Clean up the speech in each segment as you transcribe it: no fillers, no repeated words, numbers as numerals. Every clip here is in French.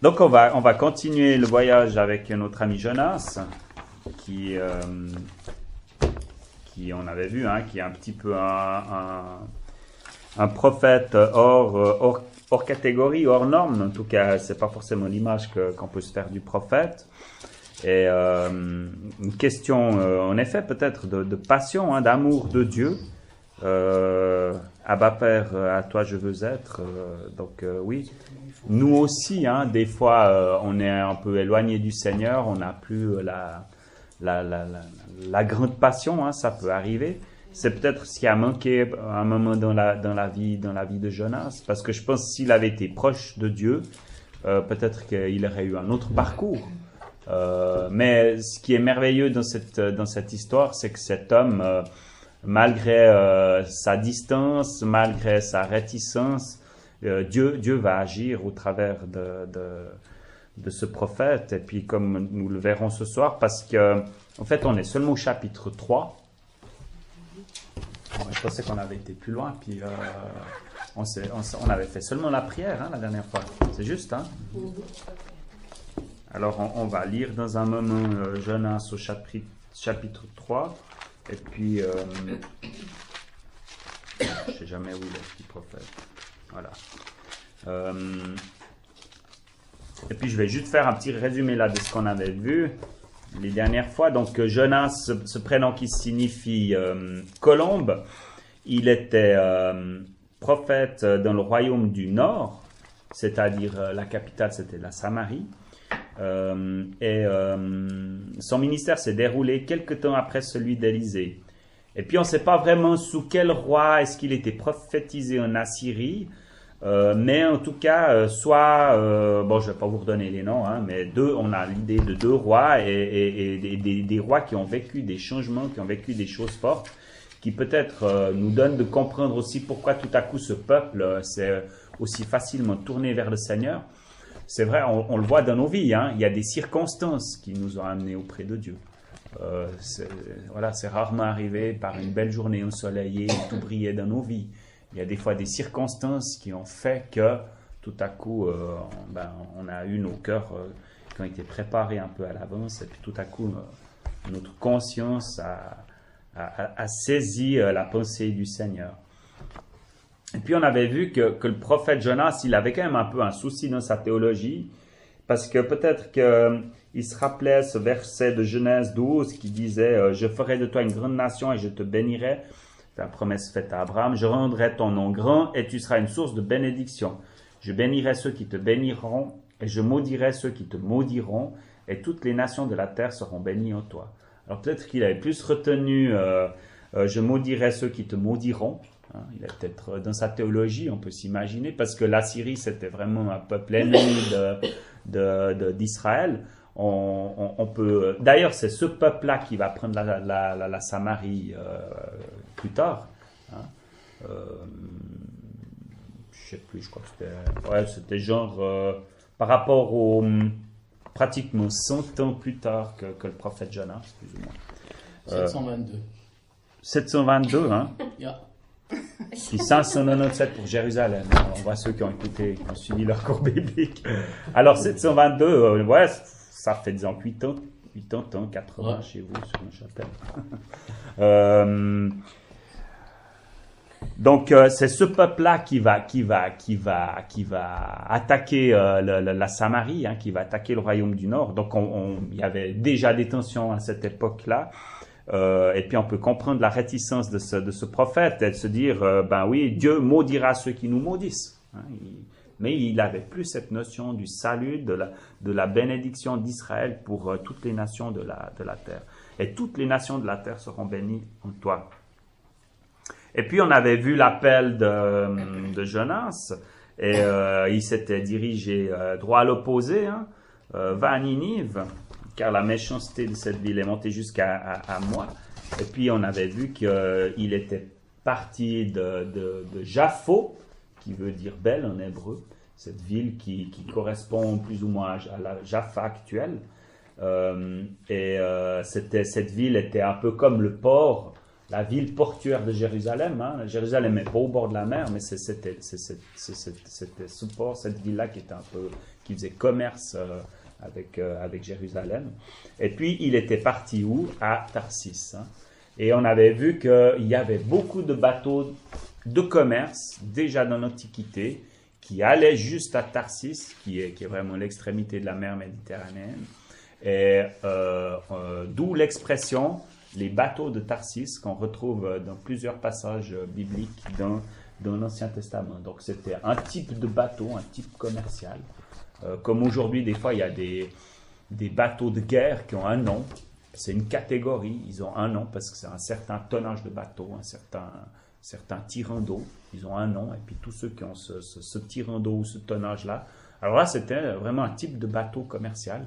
Donc on va continuer le voyage avec notre ami Jonas, qui on avait vu, hein, qui est un petit peu un prophète hors catégorie, hors norme. En tout cas, c'est pas forcément l'image qu'on peut se faire du prophète. Et une question, en effet, peut-être de passion, hein, d'amour de Dieu. Abba Père, à toi je veux être. Donc oui, nous aussi, hein, des fois, on est un peu éloigné du Seigneur, on n'a plus la grande passion, hein, ça peut arriver. C'est peut-être ce qui a manqué à un moment dans la vie de Jonas, parce que je pense que s'il avait été proche de Dieu, peut-être qu'il aurait eu un autre parcours. Mais ce qui est merveilleux dans cette histoire, c'est que cet homme, malgré sa distance, malgré sa réticence, Dieu va agir au travers de ce prophète. Et puis comme nous le verrons ce soir, parce que en fait on est seulement au chapitre 3. Je pensais qu'on avait été plus loin, puis on avait fait seulement la prière, hein, la dernière fois. C'est juste, hein? Alors on va lire dans un moment Jonas au chapitre 3. Et puis, je ne sais jamais où il est, ce petit prophète. Voilà. Et puis, je vais juste faire un petit résumé là de ce qu'on avait vu les dernières fois. Donc, Jonas, ce prénom qui signifie colombe, il était prophète dans le royaume du Nord, c'est-à-dire la capitale, c'était la Samarie. Son ministère s'est déroulé quelque temps après celui d'Élisée. Et puis on ne sait pas vraiment sous quel roi est-ce qu'il était prophétisé en Assyrie, mais en tout cas, bon, je ne vais pas vous redonner les noms, hein, mais on a l'idée de deux rois et des rois qui ont vécu des changements, qui ont vécu des choses fortes, qui peut-être nous donnent de comprendre aussi pourquoi tout à coup ce peuple s'est aussi facilement tourné vers le Seigneur. C'est vrai, on le voit dans nos vies, hein. Il y a des circonstances qui nous ont amenés auprès de Dieu. C'est rarement arrivé par une belle journée ensoleillée, tout brillait dans nos vies. Il y a des fois des circonstances qui ont fait que tout à coup, on a eu nos cœurs qui ont été préparés un peu à l'avance, et puis tout à coup, notre conscience a saisi la pensée du Seigneur. Et puis on avait vu que le prophète Jonas, il avait quand même un peu un souci dans sa théologie, parce que peut-être qu'il se rappelait ce verset de Genèse 12 qui disait « Je ferai de toi une grande nation et je te bénirai ». C'est la promesse faite à Abraham. « Je rendrai ton nom grand et tu seras une source de bénédiction. Je bénirai ceux qui te béniront et je maudirai ceux qui te maudiront et toutes les nations de la terre seront bénies en toi. » Alors peut-être qu'il avait plus retenu « Je maudirai ceux qui te maudiront ». Il est peut-être dans sa théologie, on peut s'imaginer, parce que l'Assyrie, c'était vraiment un peuple ennemi d'Israël. On peut, d'ailleurs, c'est ce peuple-là qui va prendre la Samarie plus tard. Hein. Je ne sais plus, je crois que c'était genre par rapport au pratiquement 100 ans plus tard que le prophète Jonas, plus ou moins. 722. 722, hein? Yeah. Puis 597 pour Jérusalem. On voit ceux qui ont écouté, qui ont suivi leur cours biblique. Alors 722, ouais, ça fait disons 80 ans, 80 chez vous sur une chapelle. Donc c'est ce peuple-là qui va attaquer la Samarie, hein, qui va attaquer le royaume du Nord. Donc il y avait déjà des tensions à cette époque-là. Et puis on peut comprendre la réticence de ce prophète et de se dire ben oui, Dieu maudira ceux qui nous maudissent, hein. Mais il n'avait plus cette notion du salut, de la bénédiction d'Israël pour toutes les nations de la terre. Et toutes les nations de la terre seront bénies en toi. Et puis on avait vu l'appel de Jonas et il s'était dirigé droit à l'opposé, hein, va à Ninive, car la méchanceté de cette ville est montée jusqu'à moi. Et puis on avait vu qu'il était parti de Jaffo, qui veut dire belle en hébreu, cette ville qui correspond plus ou moins à la Jaffa actuelle. Cette ville était un peu comme le port la ville portuaire de Jérusalem. Hein. Jérusalem n'est pas au bord de la mer, mais c'était ce port, cette ville-là qui faisait commerce avec Jérusalem. Et puis, il était parti où? À Tarsis. Hein. Et on avait vu qu'il y avait beaucoup de bateaux de commerce, déjà dans l'Antiquité, qui allaient juste à Tarsis, qui est vraiment l'extrémité de la mer Méditerranéenne. Et d'où l'expression les bateaux de Tarsis qu'on retrouve dans plusieurs passages bibliques dans l'Ancien Testament. Donc c'était un type de bateau, un type commercial. Comme aujourd'hui, des fois, il y a des bateaux de guerre qui ont un nom. C'est une catégorie, ils ont un nom parce que c'est un certain tonnage de bateau, un certain tirant d'eau. Ils ont un nom, et puis tous ceux qui ont ce tirant d'eau ou ce tonnage-là. Alors là, c'était vraiment un type de bateau commercial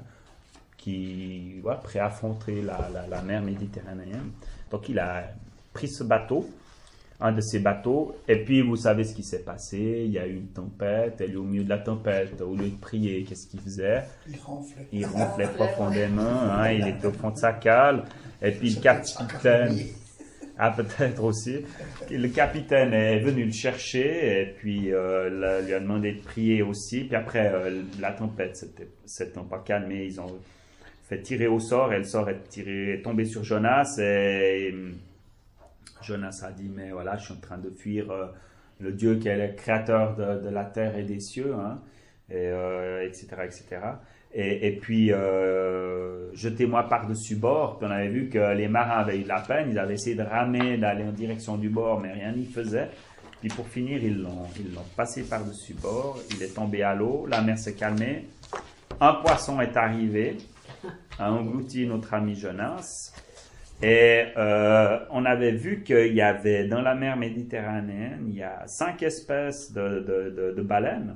qui prêt à affronter la mer Méditerranéenne. Donc il a pris ce bateau, un de ces bateaux, et puis vous savez ce qui s'est passé, il y a eu une tempête, et au milieu de la tempête, au lieu de prier, qu'est-ce qu'il faisait? Il ronflait profondément, hein, il était au fond de sa cale, et puis le capitaine... Ah, peut-être aussi. Le capitaine est venu le chercher et puis lui a demandé de prier aussi. Puis après, la tempête s'étant pas calmée, ils ont fait tirer au sort et le sort est tombé sur Jonas. Et Jonas a dit, mais voilà, je suis en train de fuir le Dieu qui est le créateur de la terre et des cieux, hein, etc., etc. Et puis, jetez-moi par-dessus bord. Puis on avait vu que les marins avaient eu de la peine. Ils avaient essayé de ramer, d'aller en direction du bord, mais rien n'y faisait. Puis pour finir, ils l'ont passé par-dessus bord. Il est tombé à l'eau. La mer s'est calmée. Un poisson est arrivé, a englouti notre ami Jonas. Et on avait vu qu'il y avait dans la mer Méditerranéenne, il y a 5 espèces de baleines.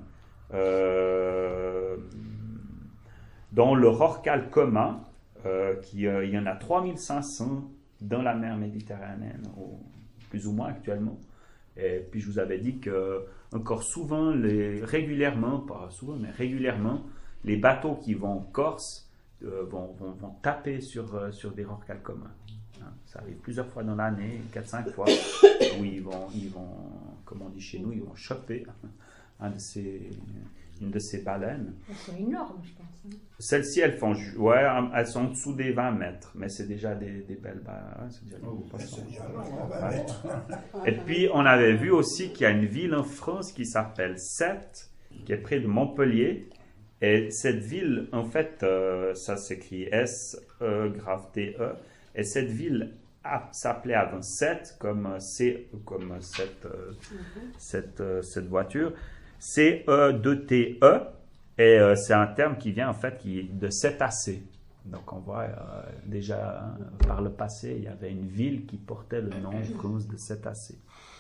Dont le rorqual commun, il y en a 3500 dans la mer Méditerranéenne, plus ou moins actuellement. Et puis je vous avais dit que encore souvent, régulièrement, pas souvent, mais régulièrement, les bateaux qui vont en Corse vont taper sur des rorquals communs. Hein, ça arrive plusieurs fois dans l'année, 4-5 fois, où ils vont, comme on dit chez nous, ils vont choper une de ces baleines. Elles sont énormes, je pense. Hein. Celles-ci, elles sont en dessous des 20 mètres, mais c'est déjà des belles baleines. C'est déjà Et puis, on avait vu aussi qu'il y a une ville en France qui s'appelle Sète, qui est près de Montpellier. Et cette ville, en fait, ça s'écrit S-E-T-E. Et cette ville s'appelait avant Sète, comme cette voiture. C-E-2-T-E, et c'est un terme qui vient en fait de cétacé. Donc on voit déjà par le passé, il y avait une ville qui portait le nom de cétacé.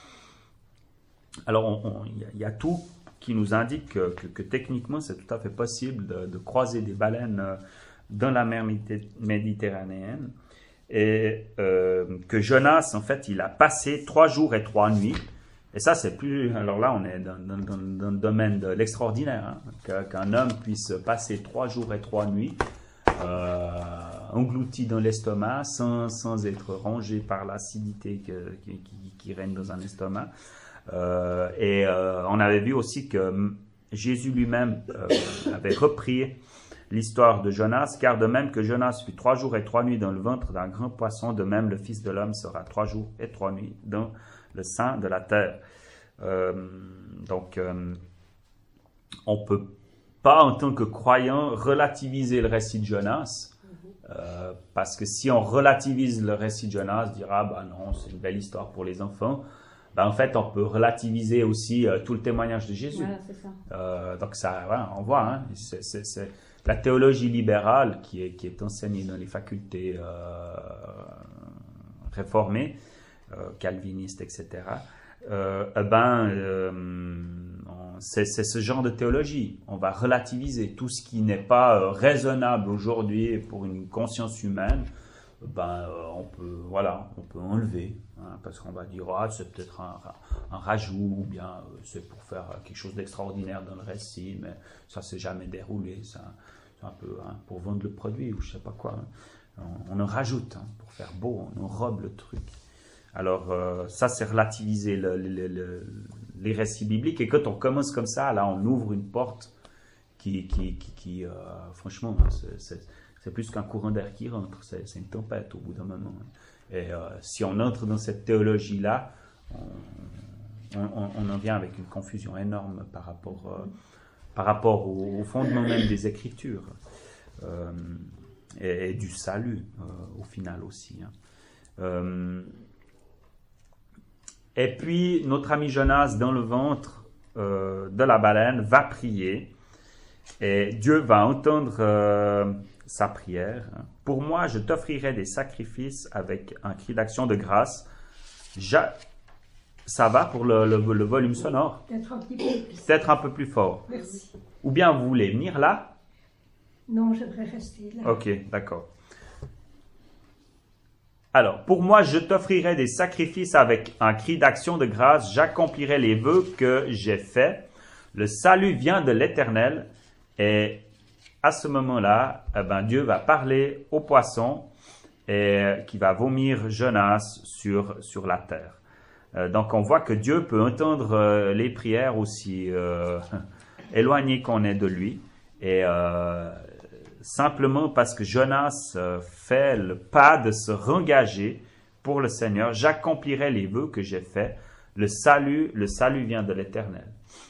Alors il y a tout qui nous indique que techniquement c'est tout à fait possible de croiser des baleines dans la mer Méditerranéenne, et que Jonas en fait il a passé 3 jours et 3 nuits. Et ça, c'est plus... Alors là, on est dans le domaine de l'extraordinaire, hein, qu'un homme puisse passer 3 jours et 3 nuits englouti dans l'estomac, sans être rongé par l'acidité qui règne dans un estomac. On avait vu aussi que Jésus lui-même avait repris l'histoire de Jonas, car de même que Jonas fut 3 jours et 3 nuits dans le ventre d'un grand poisson, de même le Fils de l'homme sera 3 jours et 3 nuits dans le sein de la terre. On ne peut pas, en tant que croyant, relativiser le récit de Jonas, parce que si on relativise le récit de Jonas, dira bah non, c'est une belle histoire pour les enfants. Ben, en fait, on peut relativiser aussi tout le témoignage de Jésus. Voilà, c'est ça. Donc ça, ouais, on voit, hein, c'est la théologie libérale qui est enseignée dans les facultés réformées, calvinistes, etc. C'est ce genre de théologie. On va relativiser tout ce qui n'est pas raisonnable aujourd'hui pour une conscience humaine. On peut enlever, hein, parce qu'on va dire c'est peut-être un rajout, ou bien c'est pour faire quelque chose d'extraordinaire dans le récit, mais ça s'est jamais déroulé. C'est un peu pour vendre le produit ou je sais pas quoi. On en rajoute, hein, pour faire beau, on enrobe le truc. Alors, ça, c'est relativiser les récits bibliques. Et quand on commence comme ça, là, on ouvre une porte qui franchement, c'est plus qu'un courant d'air qui rentre. C'est une tempête au bout d'un moment. Et si on entre dans cette théologie-là, on en vient avec une confusion énorme par rapport au fondement même des Écritures et du salut, au final aussi. Et puis, notre ami Jonas, dans le ventre de la baleine, va prier et Dieu va entendre sa prière. Pour moi, je t'offrirai des sacrifices avec un cri d'action de grâce. Ça va pour le volume sonore? Peut-être un petit peu plus. Peut-être un peu plus fort. Merci. Ou bien vous voulez venir là? Non, j'aimerais rester là. Ok, d'accord. Alors, pour moi, je t'offrirai des sacrifices avec un cri d'action de grâce. J'accomplirai les vœux que j'ai faits. Le salut vient de l'Éternel. Et à ce moment-là, Dieu va parler au poisson et qui va vomir Jonas sur la terre. Donc, on voit que Dieu peut entendre les prières aussi éloignées qu'on est de lui. Et simplement parce que Jonas fait le pas de se rengager pour le Seigneur, j'accomplirai les vœux que j'ai faits. Le salut vient de l'Éternel.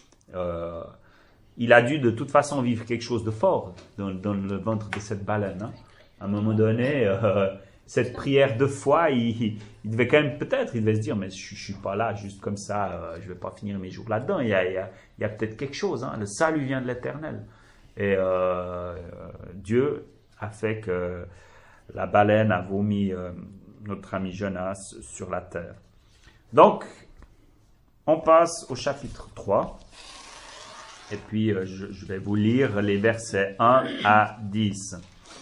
Il a dû de toute façon vivre quelque chose de fort dans le ventre de cette baleine. Hein. À un moment donné, cette prière de foi, il devait quand même, peut-être, il devait se dire, mais je suis pas là juste comme ça, je vais pas finir mes jours là-dedans. Il y a peut-être quelque chose. Hein. Le salut vient de l'Éternel. Et Dieu a fait que la baleine a vomi notre ami Jonas sur la terre. Donc, on passe au chapitre 3. Et puis, je vais vous lire les versets 1 à 10.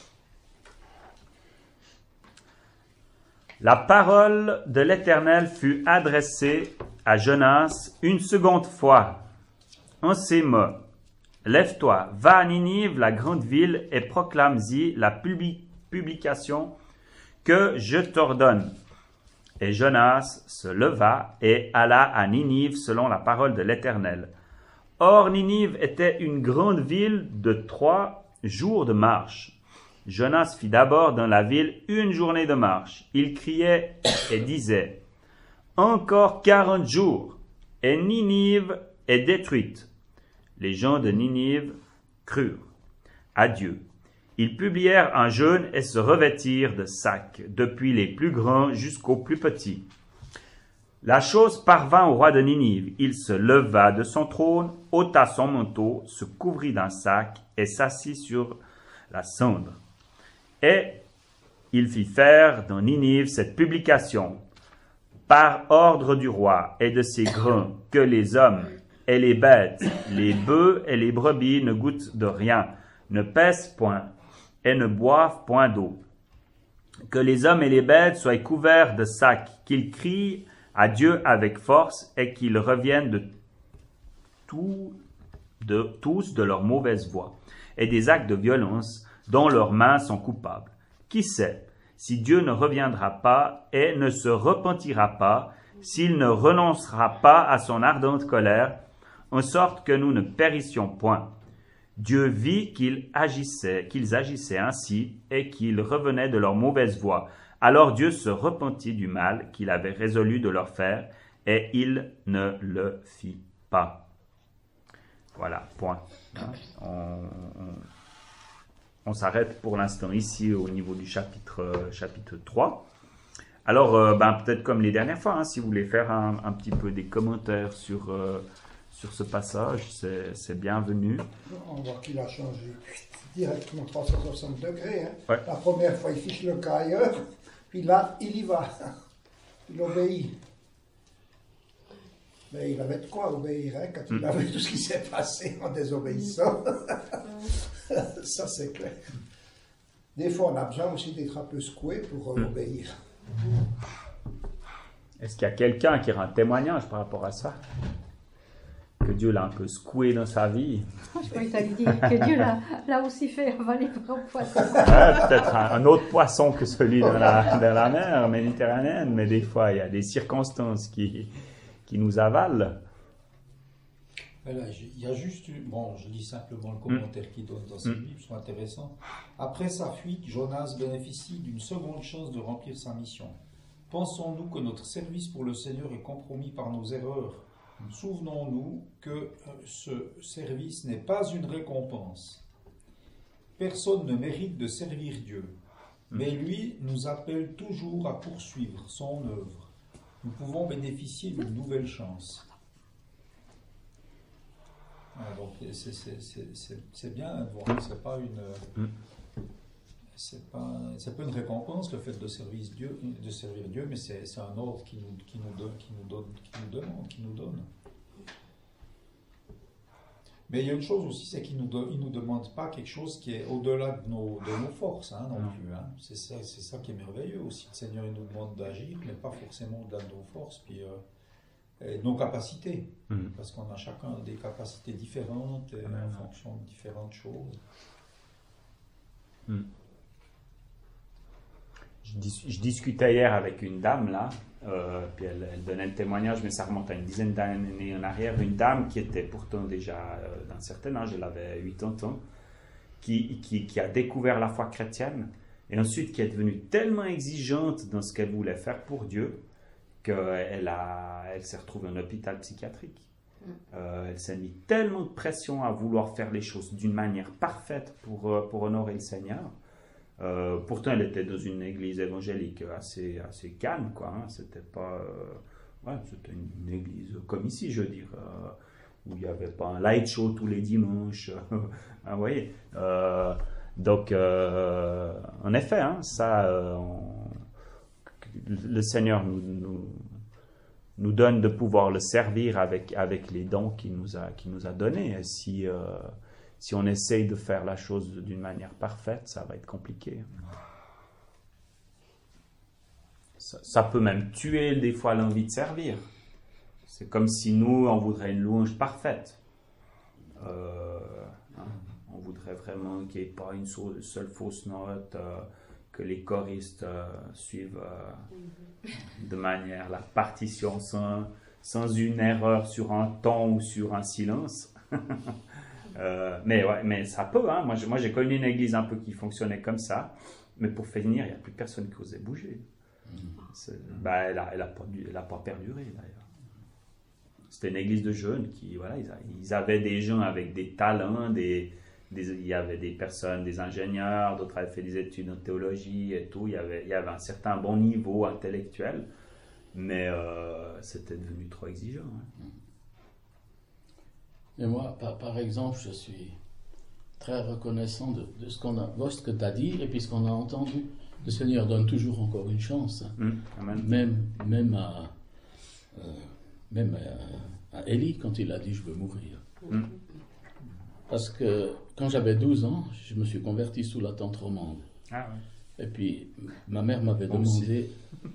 La parole de l'Éternel fut adressée à Jonas une seconde fois, en ces mots. Lève-toi, va à Ninive, la grande ville, et proclame-y la publication que je t'ordonne. Et Jonas se leva et alla à Ninive selon la parole de l'Éternel. Or, Ninive était une grande ville de 3 jours de marche. Jonas fit d'abord dans la ville 1 journée de marche. Il criait et disait, « Encore 40 jours, et Ninive est détruite. » Les gens de Ninive crurent à Dieu. Ils publièrent un jeûne et se revêtirent de sacs, depuis les plus grands jusqu'aux plus petits. La chose parvint au roi de Ninive. Il se leva de son trône, ôta son manteau, se couvrit d'un sac et s'assit sur la cendre. Et il fit faire dans Ninive cette publication, par ordre du roi et de ses grands, que les hommes et les bêtes, les bœufs et les brebis ne goûtent de rien, ne pèsent point et ne boivent point d'eau. Que les hommes et les bêtes soient couverts de sacs, qu'ils crient à Dieu avec force et qu'ils reviennent tous de leur mauvaise voie et des actes de violence dont leurs mains sont coupables. Qui sait si Dieu ne reviendra pas et ne se repentira pas, s'il ne renoncera pas à son ardente colère, en sorte que nous ne périssions point. Dieu vit qu'ils agissaient ainsi et qu'ils revenaient de leur mauvaise voie. Alors Dieu se repentit du mal qu'il avait résolu de leur faire, et il ne le fit pas. Voilà, point. On s'arrête pour l'instant ici au niveau du chapitre 3. Alors, peut-être comme les dernières fois, si vous voulez faire un petit peu des commentaires sur ce passage, c'est bienvenu. On voit qu'il a changé directement 360 degrés. Hein. Ouais. La première fois, il fiche le cas ailleurs, puis là, il y va. Il obéit. Mais il avait de quoi obéir, hein, quand il a vu tout ce qui s'est passé en désobéissant. Ça, c'est clair. Des fois, on a besoin aussi d'être un peu secoué pour obéir. Est-ce qu'il y a quelqu'un qui aura un témoignage par rapport à ça? que Dieu l'a un peu secoué dans sa vie. Je croyais que tu allais dire que Dieu l'a aussi fait avaler par un poisson. Peut-être un autre poisson que celui dans la mer méditerranéenne, mais des fois, il y a des circonstances qui nous avalent. Voilà, il y a juste, bon, je lis simplement le commentaire qu'il donne dans ses livres, c'est intéressant. Après sa fuite, Jonas bénéficie d'une seconde chance de remplir sa mission. Pensons-nous que notre service pour le Seigneur est compromis par nos erreurs? Souvenons-nous que ce service n'est pas une récompense. Personne ne mérite de servir Dieu, mais lui nous appelle toujours à poursuivre son œuvre. Nous pouvons bénéficier d'une nouvelle chance. Donc c'est bien de voir, c'est pas une récompense le fait de servir Dieu, mais c'est un ordre qui nous donne. Mais il y a une chose aussi, c'est qu'il nous demande pas quelque chose qui est au-delà de nos forces, non plus. Hein. C'est ça qui est merveilleux aussi. Le Seigneur il nous demande d'agir, mais pas forcément au-delà de nos forces. Puis nos capacités, parce qu'on a chacun des capacités différentes en fonction de différentes choses. Je discutais hier avec une dame là, puis elle donnait le témoignage, mais ça remonte à une dizaine d'années en arrière, une dame qui était pourtant déjà d'un certain âge, elle avait 80 ans, qui a découvert la foi chrétienne, et ensuite qui est devenue tellement exigeante dans ce qu'elle voulait faire pour Dieu, qu'elle s'est retrouvée en hôpital psychiatrique. Elle s'est mis tellement de pression à vouloir faire les choses d'une manière parfaite pour honorer le Seigneur. Pourtant, elle était dans une église évangélique assez calme, quoi. Hein. C'était pas, c'était une église comme ici, je veux dire, où il n'y avait pas un light show tous les dimanches. Vous voyez. Donc, en effet, hein, le Seigneur nous donne de pouvoir le servir avec les dons qu'il nous a donnés. Et si on essaye de faire la chose d'une manière parfaite, ça va être compliqué. Ça peut même tuer des fois l'envie de servir. C'est comme si nous, on voudrait une louange parfaite. On voudrait vraiment qu'il n'y ait pas une seule fausse note, que les choristes suivent de manière la partition sans une erreur sur un ton ou sur un silence. Mais ça peut, hein. Moi j'ai connu une église un peu qui fonctionnait comme ça, mais pour finir, il n'y a plus personne qui osait bouger. Elle n'a pas perduré d'ailleurs. C'était une église de jeunes qui, voilà, ils avaient des gens avec des talents, il y avait des personnes, des ingénieurs, d'autres avaient fait des études en théologie et tout. Il y avait un certain bon niveau intellectuel, mais c'était devenu trop exigeant. Hein. Et moi, par exemple, je suis très reconnaissant de ce que tu as dit et puis ce qu'on a entendu. Le Seigneur donne toujours encore une chance. Même à Élie, quand il a dit « je veux mourir ». Parce que quand j'avais 12 ans, je me suis converti sous la tente romande. Ah ouais. Et puis ma mère m'avait demandé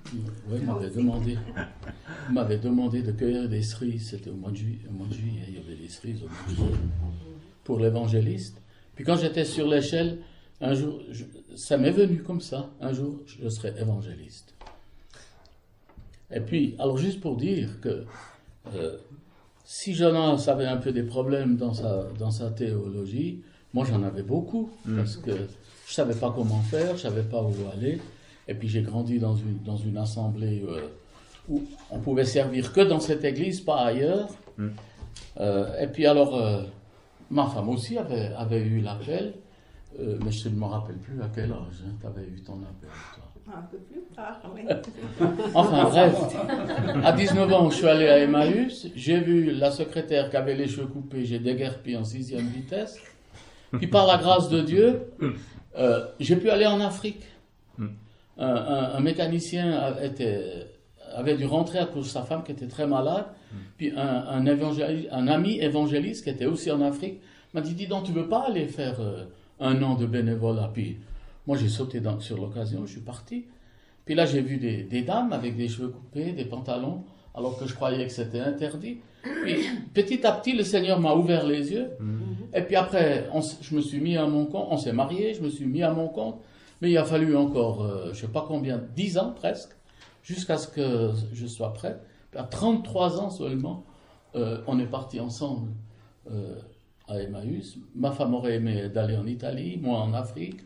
de cueillir des cerises. C'était au mois de juillet, il y avait des cerises au mois de juillet pour l'évangéliste. Puis quand j'étais sur l'échelle, un jour, ça m'est venu comme ça, un jour je serai évangéliste. Et puis, alors juste pour dire que si Jonas avait un peu des problèmes dans sa théologie, moi j'en avais beaucoup, parce que je ne savais pas comment faire, je ne savais pas où aller, et puis j'ai grandi dans une assemblée où on pouvait servir que dans cette église, pas ailleurs. Et puis alors, ma femme aussi avait eu l'appel, mais je ne me rappelle plus à quel âge tu avais eu ton appel, toi. Un peu plus tard, oui. Enfin bref, à 19 ans, je suis allé à Emmaüs, j'ai vu la secrétaire qui avait les cheveux coupés, j'ai déguerpi en 6e vitesse, puis par la grâce de Dieu, j'ai pu aller en Afrique. Un mécanicien avait dû rentrer à cause de sa femme qui était très malade, puis un ami évangéliste qui était aussi en Afrique m'a dit « Dis donc, tu ne veux pas aller faire un an de bénévolat ?» Puis moi, j'ai sauté sur l'occasion, je suis parti. Puis là, j'ai vu des dames avec des cheveux coupés, des pantalons, alors que je croyais que c'était interdit. Puis, petit à petit, le Seigneur m'a ouvert les yeux. Et puis après, je me suis mis à mon compte. On s'est mariés, je me suis mis à mon compte. Mais il a fallu encore, je ne sais pas combien, 10 ans presque, jusqu'à ce que je sois prêt. Puis à 33 ans seulement, on est partis ensemble à Emmaüs. Ma femme aurait aimé d'aller en Italie, moi en Afrique.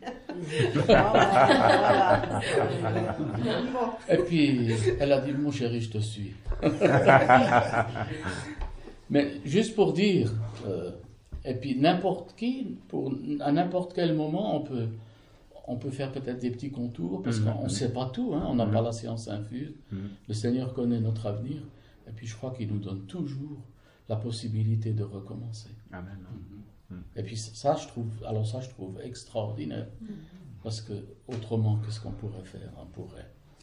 Et puis, elle a dit, mon chéri, je te suis. Mais juste pour dire, et puis n'importe qui, à n'importe quel moment, on peut faire peut-être des petits contours, parce qu'on ne sait pas tout, hein, on n'a pas la science infuse. Le Seigneur connaît notre avenir, et puis je crois qu'il nous donne toujours la possibilité de recommencer. Amen. Et puis ça, je trouve extraordinaire, parce que autrement, qu'est-ce qu'on pourrait faire? On pourrait.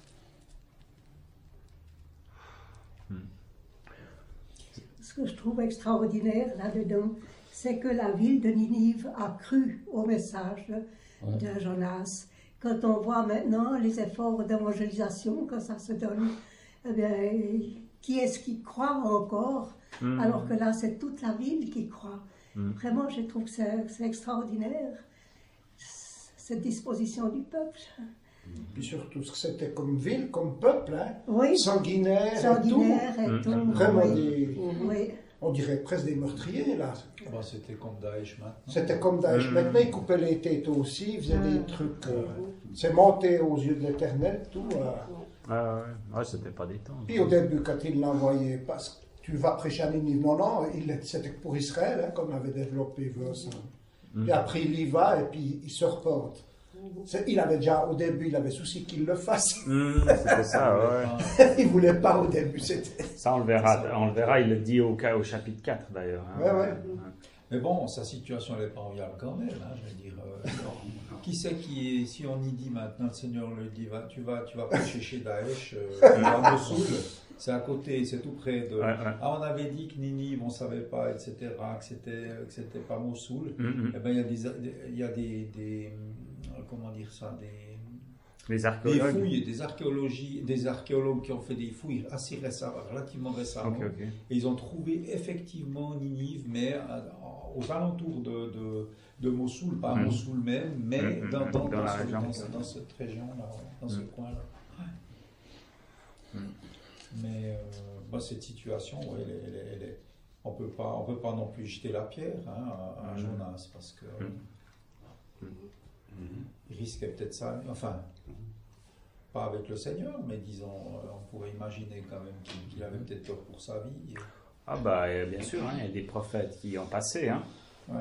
Ce que je trouve extraordinaire là-dedans, c'est que la ville de Ninive a cru au message de Jonas. Quand on voit maintenant les efforts d'évangélisation que ça se donne, eh bien, qui est-ce qui croit encore? Alors que là, c'est toute la ville qui croit. Vraiment, je trouve que c'est extraordinaire, cette disposition du peuple. Puis surtout, c'était comme ville, comme peuple, hein? Oui. Sanguinaire Et tout. Vraiment Oui. Oui. on dirait presque des meurtriers, là. Bah, c'était comme Daesh maintenant. C'était comme Daesh. Maintenant, ils coupaient les têtes aussi, ils faisaient des trucs... c'est monté aux yeux de l'Éternel, tout. Ouais, c'était pas des temps. Puis au début, quand il l'envoyait, parce que tu vas prêcher à Ninive, non, c'était pour Israël, hein, qu'on avait développé ça. Et après, il y va, et puis il se reporte. Il avait déjà, au début, il avait souci qu'il le fasse. C'était ça, ouais. Il voulait pas au début, c'était... Ça, on le verra, il le dit au chapitre 4, d'ailleurs. Hein. Ouais. Mais bon, sa situation, elle n'est pas enviable quand même, hein, je veux dire. Qui c'est qui, si on y dit maintenant, le Seigneur le dit, tu vas prêcher chez Daesh, à Mossoul, c'est à côté, c'est tout près de... Ah, on avait dit que Ninive, on ne savait pas, etc., que c'était pas Mossoul. Eh ben, il y a des comment dire ça, les archéologues. Des fouilles, des archéologues qui ont fait des fouilles assez récemment, relativement récemment. Okay. Et ils ont trouvé effectivement Ninive, mais aux alentours de Mossoul, pas Mossoul même, mais dans cette région-là, dans ce coin-là. Mais cette situation, on peut pas non plus jeter la pierre à Jonas, parce que il risquait peut-être ça, enfin, pas avec le Seigneur, mais disons, on pourrait imaginer quand même qu'il avait peut-être peur pour sa vie. Ah bah bien sûr, il y a des prophètes qui ont passé. Hein. Ouais.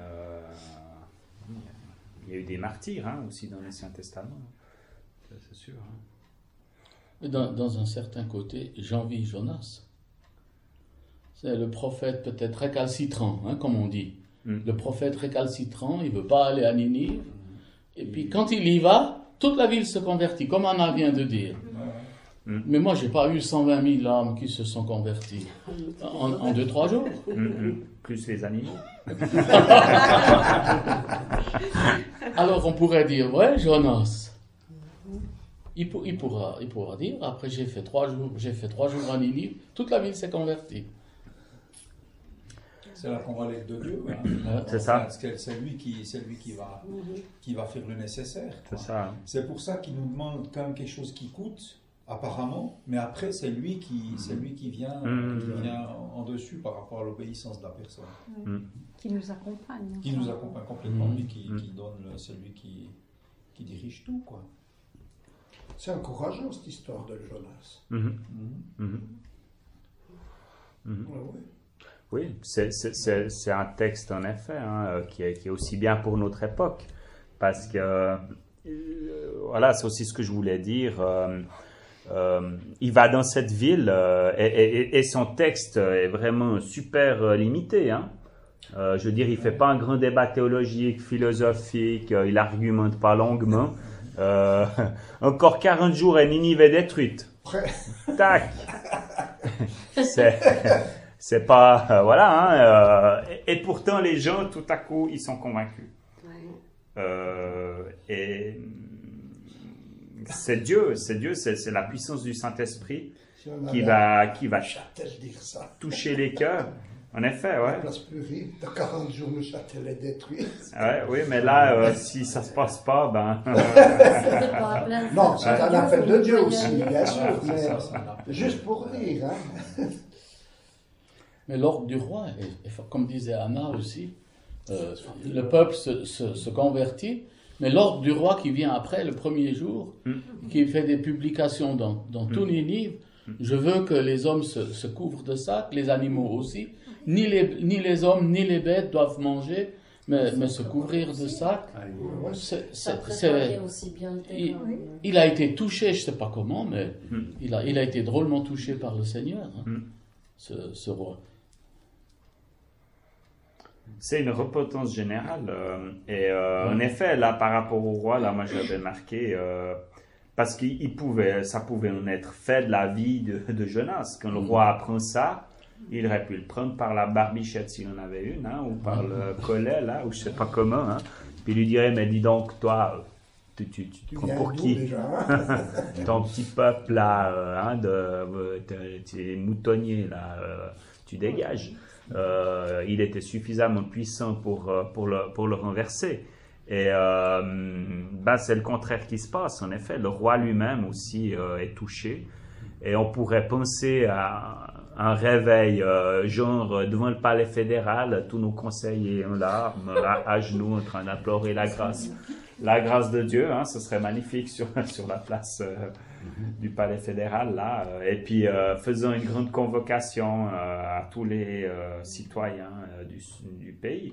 Il y a eu des martyrs aussi dans l'Ancien Testament, c'est sûr. Mais dans un certain côté, j'envie Jonas. C'est le prophète peut-être récalcitrant, comme on dit. Le prophète récalcitrant, il ne veut pas aller à Ninive. Et puis quand il y va, toute la ville se convertit, comme Anna vient de dire. Mais moi, je n'ai pas eu 120 000 âmes qui se sont converties en 2-3 jours. Plus les animaux. Alors on pourrait dire, ouais, Jonas. Il pourra dire, après j'ai fait 3 jours à Ninive, toute la ville s'est convertie. C'est la convalescence de Dieu. C'est ça. Parce que c'est lui qui va faire le nécessaire. C'est ça. C'est pour ça qu'il nous demande quand même quelque chose qui coûte, apparemment, mais après c'est lui qui vient en dessus par rapport à l'obéissance de la personne. Qui nous accompagne. Qui nous accompagne complètement, mais qui donne, c'est lui qui dirige tout, quoi. C'est encourageant cette histoire de Jonas. Ouais. Oui, c'est un texte en effet qui est aussi bien pour notre époque, parce que voilà, c'est aussi ce que je voulais dire. Il va dans cette ville et son texte est vraiment super limité. Je veux dire, il fait pas un grand débat théologique, philosophique, il argumente pas longuement. Encore 40 jours et Ninive est détruite. Tac. C'est pas... voilà. Et pourtant, les gens, tout à coup, ils sont convaincus. Et c'est Dieu, c'est la puissance du Saint-Esprit qui va Châtel dire ça. toucher les cœurs. En effet, ouais. La place Fleury, dans 40 jours, le Châtel est détruit. Ouais, oui, mais là, si ça se passe pas, ben. Non, c'est un appel de Dieu aussi, bien sûr, mais juste pour dire. Hein. Mais l'ordre du roi, et comme disait Anna aussi, le peuple se convertit, mais l'ordre du roi qui vient après, le premier jour, qui fait des publications dans tout Ninive, je veux que les hommes se couvrent de sacs, les animaux aussi, ni les hommes ni les bêtes doivent manger, mais se couvrir de sacs. Il a été touché, je ne sais pas comment, mais il a été drôlement touché par le Seigneur, hein, ce roi. C'est une repentance générale. En effet, là, par rapport au roi, là, moi, j'avais marqué, parce ça pouvait en être fait de la vie de Jonas. Quand le roi apprend ça, il aurait pu le prendre par la barbichette s'il en avait une, hein, ou par le collet, là, ou je sais pas comment, hein. Puis il lui dirait, mais dis donc, toi, tu prends pour qui déjà, hein? Ton petit peuple, là, hein, tu es moutonnier, là, tu dégages. Il était suffisamment puissant pour le renverser. Et c'est le contraire qui se passe. En effet, le roi lui-même aussi est touché. Et on pourrait penser à un réveil, genre devant le palais fédéral, tous nos conseillers en larmes, à genoux, en train d'implorer la grâce de Dieu. Hein, ce serait magnifique sur la place du palais fédéral, là. Et puis, faisant une grande convocation à tous les citoyens du pays.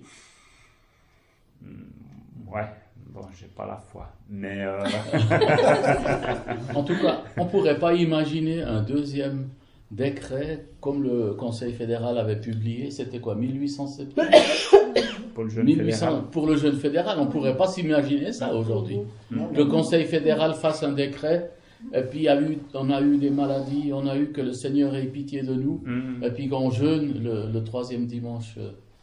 Ouais, bon, j'ai pas la foi, mais... En tout cas, on pourrait pas imaginer un deuxième décret comme le Conseil fédéral avait publié, c'était quoi, 1870 pour le jeune fédéral. Pour le jeune fédéral, on pourrait pas s'imaginer ça aujourd'hui. Le Conseil fédéral fasse un décret, et puis on a eu des maladies, on a eu que le Seigneur ait pitié de nous, et puis qu'on jeûne le troisième dimanche.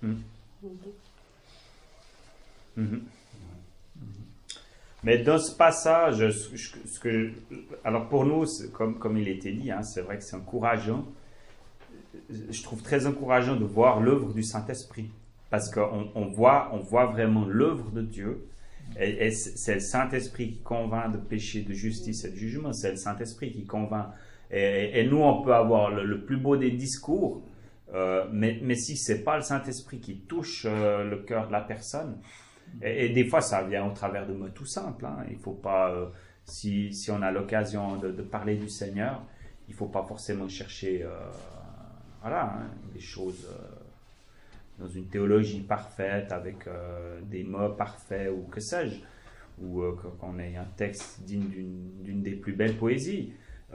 Mais dans ce passage, alors pour nous, comme il était dit, hein, c'est vrai que c'est encourageant. Je trouve très encourageant de voir l'œuvre du Saint-Esprit, parce qu'on voit vraiment l'œuvre de Dieu, et c'est le Saint-Esprit qui convainc de péché, de justice et de jugement. C'est le Saint-Esprit qui convainc. Et nous, on peut avoir le plus beau des discours, mais si c'est pas le Saint-Esprit qui touche le cœur de la personne. Et des fois, ça vient au travers de mots tout simples. Hein. Il faut pas, si on a l'occasion de parler du Seigneur, il ne faut pas forcément chercher des choses dans une théologie parfaite, avec des mots parfaits, ou que sais-je, ou qu'on ait un texte digne d'une des plus belles poésies.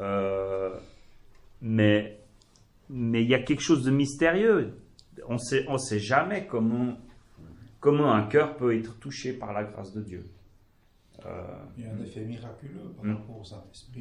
Mais il y a quelque chose de mystérieux. On sait jamais comment un cœur peut être touché par la grâce de Dieu. Il y a un effet miraculeux par rapport au Saint-Esprit.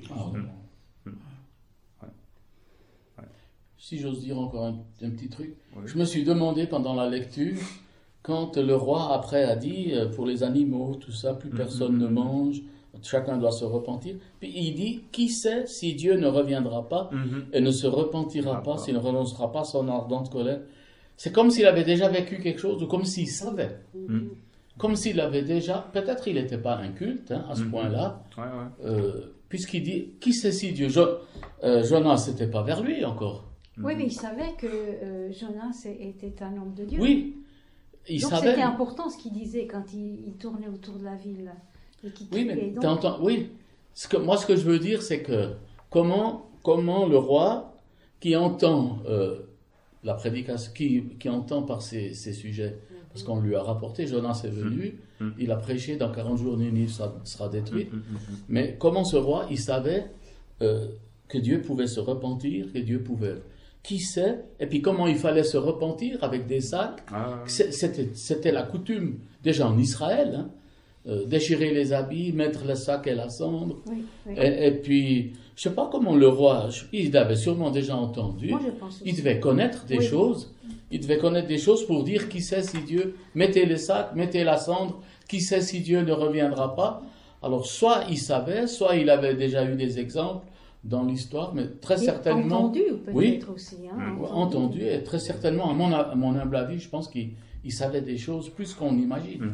Si j'ose dire encore un petit truc, je me suis demandé pendant la lecture, quand le roi après a dit, pour les animaux, tout ça, plus personne ne mange, chacun doit se repentir, puis il dit, qui sait si Dieu ne reviendra pas et ne se repentira pas, s'il ne renoncera pas à son ardente colère. C'est comme s'il avait déjà vécu quelque chose, ou comme s'il savait. Comme s'il avait déjà... Peut-être il n'était pas inculte, hein, à ce point-là. Puisqu'il dit, qui sait si Dieu... Jonas, n'était pas vers lui encore. Oui, mais il savait que Jonas était un homme de Dieu. Oui, il donc savait. C'était important ce qu'il disait quand il tournait autour de la ville. Oui, mais oui. Moi, ce que je veux dire, c'est que comment le roi qui entend... la prédication, qui entend par ces sujets, parce qu'on lui a rapporté, Jonas est venu, il a prêché, dans 40 jours Ninive sera détruite, mais comment ce roi, il savait que Dieu pouvait se repentir, que Dieu pouvait... Qui sait? Et puis comment il fallait se repentir avec des sacs? C'était la coutume, déjà en Israël, hein, déchirer les habits, mettre le sac et la cendre, et puis... Je ne sais pas comment le roi, il avait sûrement déjà entendu, il devait connaître des choses, il devait connaître des choses pour dire qui sait si Dieu, mettez les sacs, mettez la cendre, qui sait si Dieu ne reviendra pas. Alors soit il savait, soit il avait déjà eu des exemples dans l'histoire, mais très certainement... Entendu peut-être oui, aussi. Entendu, et très certainement, à mon humble avis, je pense qu'il savait des choses plus qu'on imagine.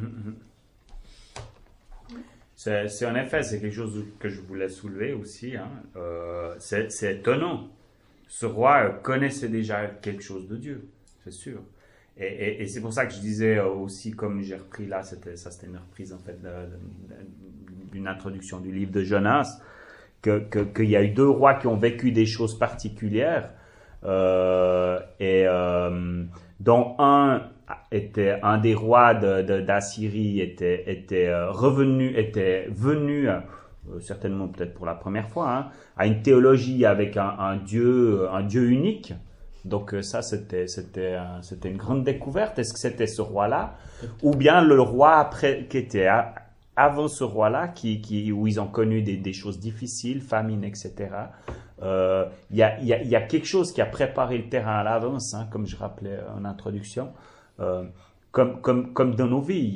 C'est en effet, c'est quelque chose que je voulais soulever aussi. C'est étonnant. Ce roi connaissait déjà quelque chose de Dieu, c'est sûr. Et c'est pour ça que je disais aussi, comme j'ai repris là, c'était une reprise en fait d'une introduction du livre de Jonas, qu'il y a eu 2 rois qui ont vécu des choses particulières, dont un des rois d'Assyrie était venu certainement peut-être pour la première fois, à une théologie avec un Dieu unique. Donc ça, c'était une grande découverte. Est-ce que c'était ce roi-là, ou bien le roi qui était avant ce roi-là, où ils ont connu des choses difficiles, famine, etc. Il y a quelque chose qui a préparé le terrain à l'avance, comme je rappelais en introduction. Comme dans nos vies,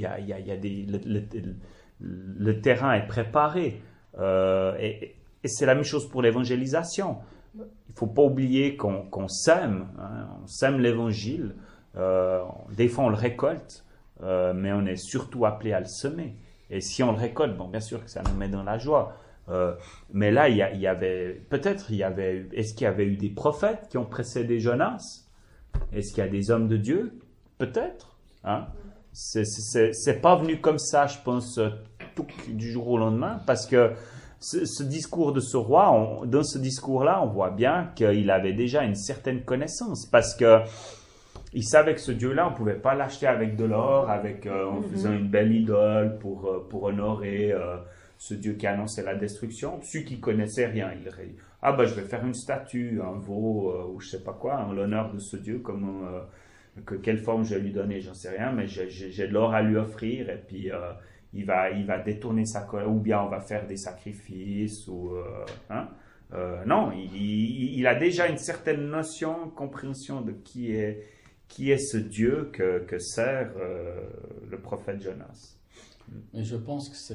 le terrain est préparé. Et c'est la même chose pour l'évangélisation. Il ne faut pas oublier qu'on sème, on sème l'évangile. Des fois on le récolte, mais on est surtout appelé à le semer. Et si on le récolte, bon, bien sûr que ça nous met dans la joie. Mais là, est-ce qu'il y avait eu des prophètes qui ont précédé Jonas? Est-ce qu'il y a des hommes de Dieu? Peut-être. C'est pas venu comme ça, je pense, du jour au lendemain, parce que ce discours de ce roi, dans ce discours-là, on voit bien qu'il avait déjà une certaine connaissance, parce que il savait que ce Dieu-là, on ne pouvait pas l'acheter avec de l'or, en faisant une belle idole pour honorer ce Dieu qui annonçait la destruction. Ceux qui ne connaissaient rien, il dirait, je vais faire une statue, un veau, ou je ne sais pas quoi, en l'honneur de ce Dieu, quelle forme je vais lui donner, j'en sais rien, mais j'ai de l'or à lui offrir, et puis il va détourner sa colère, ou bien on va faire des sacrifices, non, il a déjà une certaine notion, compréhension de qui est ce Dieu que sert le prophète Jonas. Mais je pense que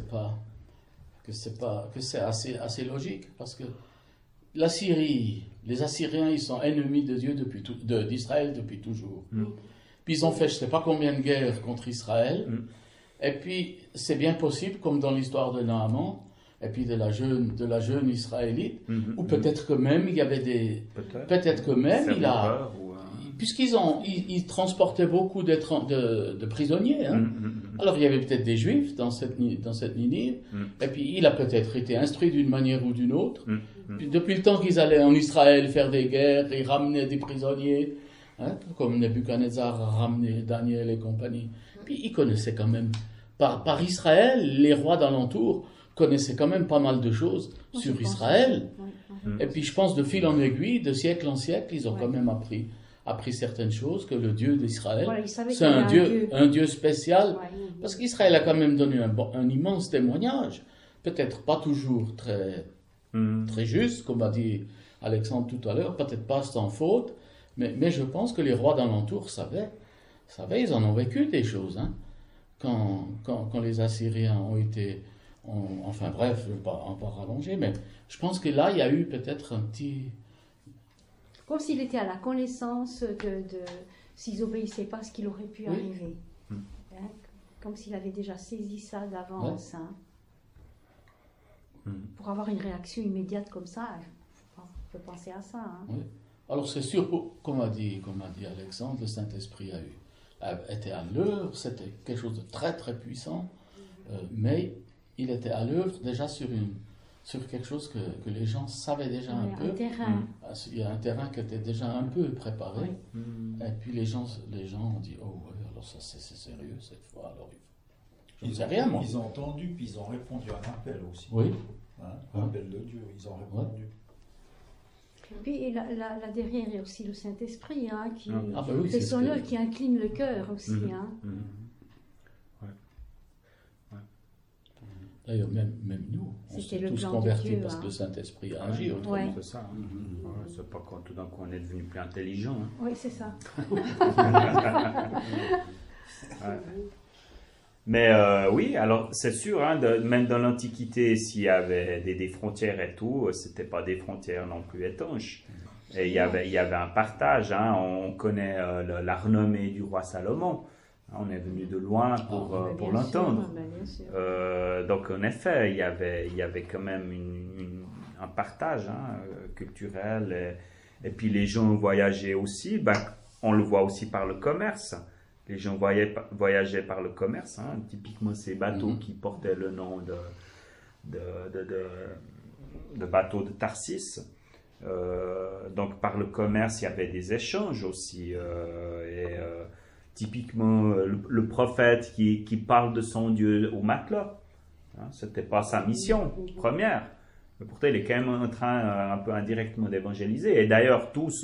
c'est assez logique, parce que la Syrie, les Assyriens, ils sont ennemis de Dieu d'Israël depuis toujours. Puis ils ont fait je ne sais pas combien de guerres contre Israël. Et puis c'est bien possible, comme dans l'histoire de Naaman, et puis de la jeune Israélite, ou peut-être que même il y avait peut-être que même puisqu'ils transportaient beaucoup de prisonniers. Alors il y avait peut-être des Juifs dans cette Ninive, et puis il a peut-être été instruit d'une manière ou d'une autre. Puis, depuis le temps qu'ils allaient en Israël faire des guerres, ils ramenaient des prisonniers, comme Nebuchadnezzar a ramené Daniel et compagnie. Puis ils connaissaient quand même, par Israël, les rois d'alentour connaissaient quand même pas mal de choses sur Israël. Et puis je pense de fil en aiguille, de siècle en siècle, ils ont quand même appris certaines choses, que le Dieu d'Israël, c'est un Dieu spécial, parce qu'Israël a quand même donné un immense témoignage, peut-être pas toujours très juste, comme a dit Alexandre tout à l'heure, peut-être pas sans faute, mais je pense que les rois d'alentour savaient, ils en ont vécu des choses, quand les Assyriens enfin bref, je ne vais pas rallonger, mais je pense que là, il y a eu peut-être un petit... Comme s'il était à la connaissance s'ils n'obéissaient pas, ce qu'il aurait pu arriver. Comme s'il avait déjà saisi ça d'avance. Pour avoir une réaction immédiate comme ça, on peut penser à ça. Oui. Alors c'est sûr, comme a dit Alexandre, le Saint-Esprit était à l'œuvre, c'était quelque chose de très très puissant, mais il était à l'œuvre déjà sur quelque chose que les gens savaient déjà un peu. Il y a un terrain qui était déjà un peu préparé. Et puis les gens ont dit, alors ça c'est sérieux cette fois. Alors ils ont entendu, puis ils ont répondu à un appel aussi. Oui. Un appel de Dieu, ils ont répondu. Puis là derrière, il y a aussi le Saint-Esprit qui fait son œuvre, qui incline le cœur aussi. D'ailleurs, même nous, on s'est tous convertis parce que le Saint-Esprit a agi autrement. C'est ça. C'est pas quand tout d'un coup on est devenu plus intelligent. Oui, c'est ça. Mais oui, alors c'est sûr, hein, même dans l'Antiquité, s'il y avait des frontières et tout, c'était pas des frontières non plus étanches. Et il y avait un partage. Hein, on connaît la renommée du roi Salomon. On est venu de loin pour l'entendre. Donc en effet, il y avait quand même un partage culturel. Et puis les gens voyageaient aussi. On le voit aussi par le commerce. Les gens voyageaient par le commerce. Hein. Typiquement, ces bateaux qui portaient le nom de bateaux de Tarsis. Donc, par le commerce, il y avait des échanges aussi. Typiquement, le prophète qui parle de son Dieu au matelas. Hein, ce n'était pas sa mission première. Mais pourtant, il est quand même en train, un peu indirectement, d'évangéliser. Et d'ailleurs, tous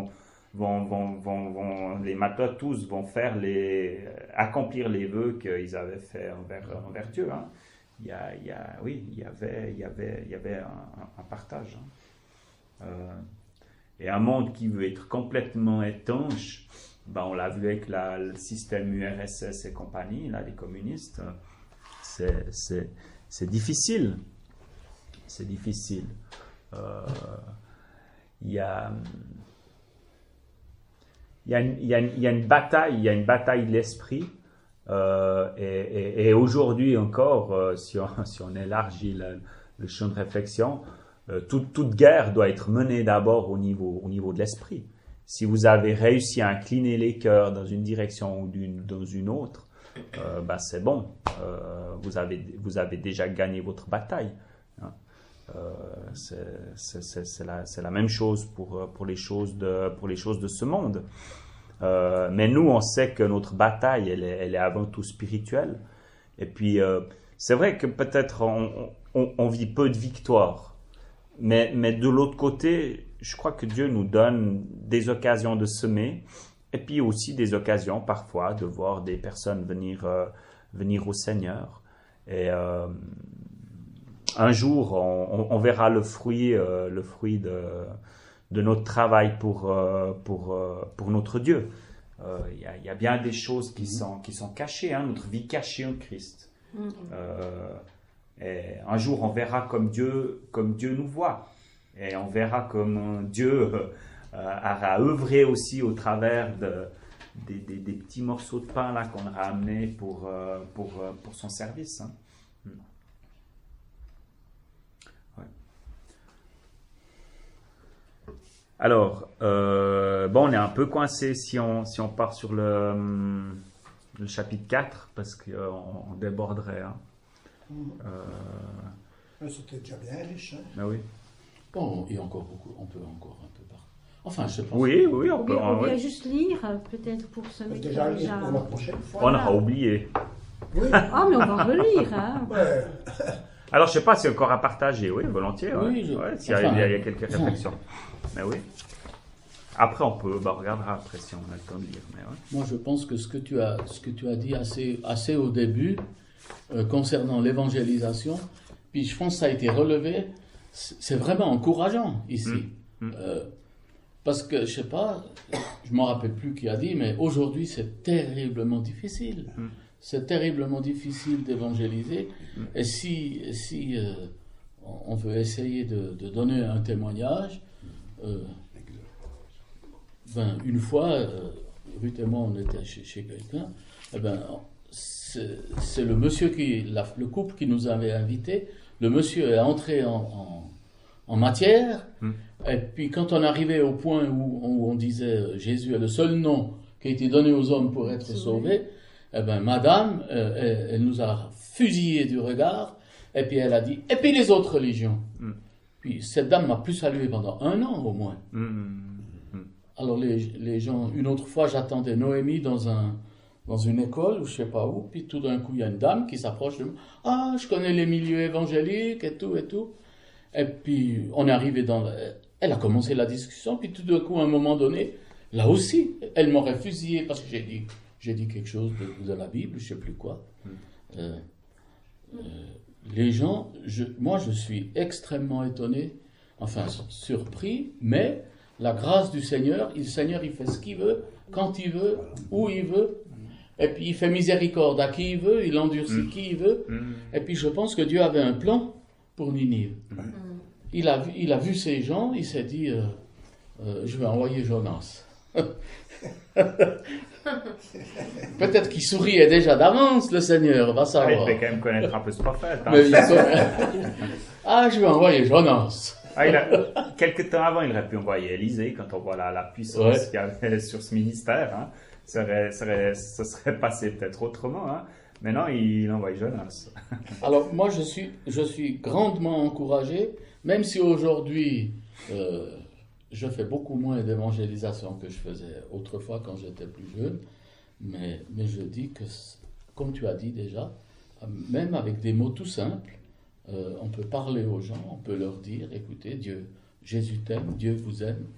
les matelots tous vont accomplir les vœux qu'ils avaient fait envers Dieu. Hein. Il y avait un partage. Hein. Et un monde qui veut être complètement étanche, on l'a vu avec le système URSS et compagnie, là, les communistes, c'est difficile. C'est difficile. Il y a une bataille de l'esprit, et aujourd'hui encore, si on élargit le champ de réflexion, toute guerre doit être menée d'abord au niveau de l'esprit. Si vous avez réussi à incliner les cœurs dans une direction ou dans une autre, c'est bon, vous avez déjà gagné votre bataille. Hein. C'est la même chose pour les choses de ce monde. Mais nous, on sait que notre bataille, elle est avant tout spirituelle. Et puis, c'est vrai que peut-être on vit peu de victoires. Mais de l'autre côté, je crois que Dieu nous donne des occasions de semer, et puis aussi des occasions parfois de voir des personnes venir au Seigneur. Et un jour, on verra le fruit de notre travail pour notre Dieu. Il y a bien des choses qui sont cachées, hein, notre vie cachée en Christ. Et un jour, on verra comme Dieu nous voit. Et on verra comment Dieu a œuvré aussi au travers des petits morceaux de pain là qu'on a amenés pour son service. Hein. Ouais. Alors, on est un peu coincé si on part sur le chapitre 4 parce qu'on déborderait. Hein. C'était déjà bien riche. Hein. Ben oui. Bon, il y a encore beaucoup, on peut encore un peu parler. Enfin, je pense. Oui, on peut. On va juste lire, peut-être pour ceux qui déjà lire pour la prochaine fois. On aura oublié. Oui. Ah, mais on va relire. Hein. Ouais. Alors, je ne sais pas s'il y a encore à partager. Oui, volontiers. Oui, s'il y a quelques réflexions. Mais oui. Après, on peut. On regardera après si on a le temps de lire. Mais ouais. Moi, je pense que ce que tu as dit assez au début concernant l'évangélisation, puis je pense que ça a été relevé. C'est vraiment encourageant ici. Parce que, je ne sais pas, je ne me rappelle plus qui a dit, mais aujourd'hui, c'est terriblement difficile. C'est terriblement difficile d'évangéliser. Et si on veut essayer de donner un témoignage, une fois, Ruth et moi, on était chez quelqu'un, c'est le monsieur le couple qui nous avait invités. Le monsieur est entré en matière, et puis quand on arrivait au point où on disait Jésus est le seul nom qui a été donné aux hommes pour être sauvés, madame, elle nous a fusillés du regard, et puis elle a dit, et puis les autres religions. Puis cette dame m'a plus salué pendant 1 an au moins. Alors les gens, une autre fois j'attendais Noémie dans une école, ou je sais pas où, puis tout d'un coup, il y a une dame qui s'approche de moi. « Ah, je connais les milieux évangéliques, et tout, et tout. » Et puis, on est arrivé elle a commencé la discussion, puis tout d'un coup, à un moment donné, là aussi, elle m'aurait fusillé parce que j'ai dit quelque chose de la Bible, je sais plus quoi. Les gens, moi, je suis extrêmement étonné, enfin, surpris, mais la grâce du Seigneur, le Seigneur, il fait ce qu'il veut, quand il veut, où il veut. Et puis il fait miséricorde à qui il veut, il endurcit qui il veut. Et puis je pense que Dieu avait un plan pour Ninive. Il a vu ces gens, il s'est dit, je vais envoyer Jonas. Peut-être qu'il souriait déjà d'avance, le Seigneur, va Il savoir. devait quand même connaître un peu ce prophète. Hein. Mais ah, je vais envoyer Jonas. Quelque temps avant, il aurait pu envoyer Élisée, quand on voit la puissance qu'il y avait sur ce ministère. Hein. Ça serait passé peut-être autrement. Hein. Mais non, il envoie Jonas. Alors, moi, je suis grandement encouragé, même si aujourd'hui, je fais beaucoup moins d'évangélisation que je faisais autrefois quand j'étais plus jeune. Mais je dis que, comme tu as dit déjà, même avec des mots tout simples, on peut parler aux gens, on peut leur dire, écoutez, Dieu, Jésus t'aime, Dieu vous aime.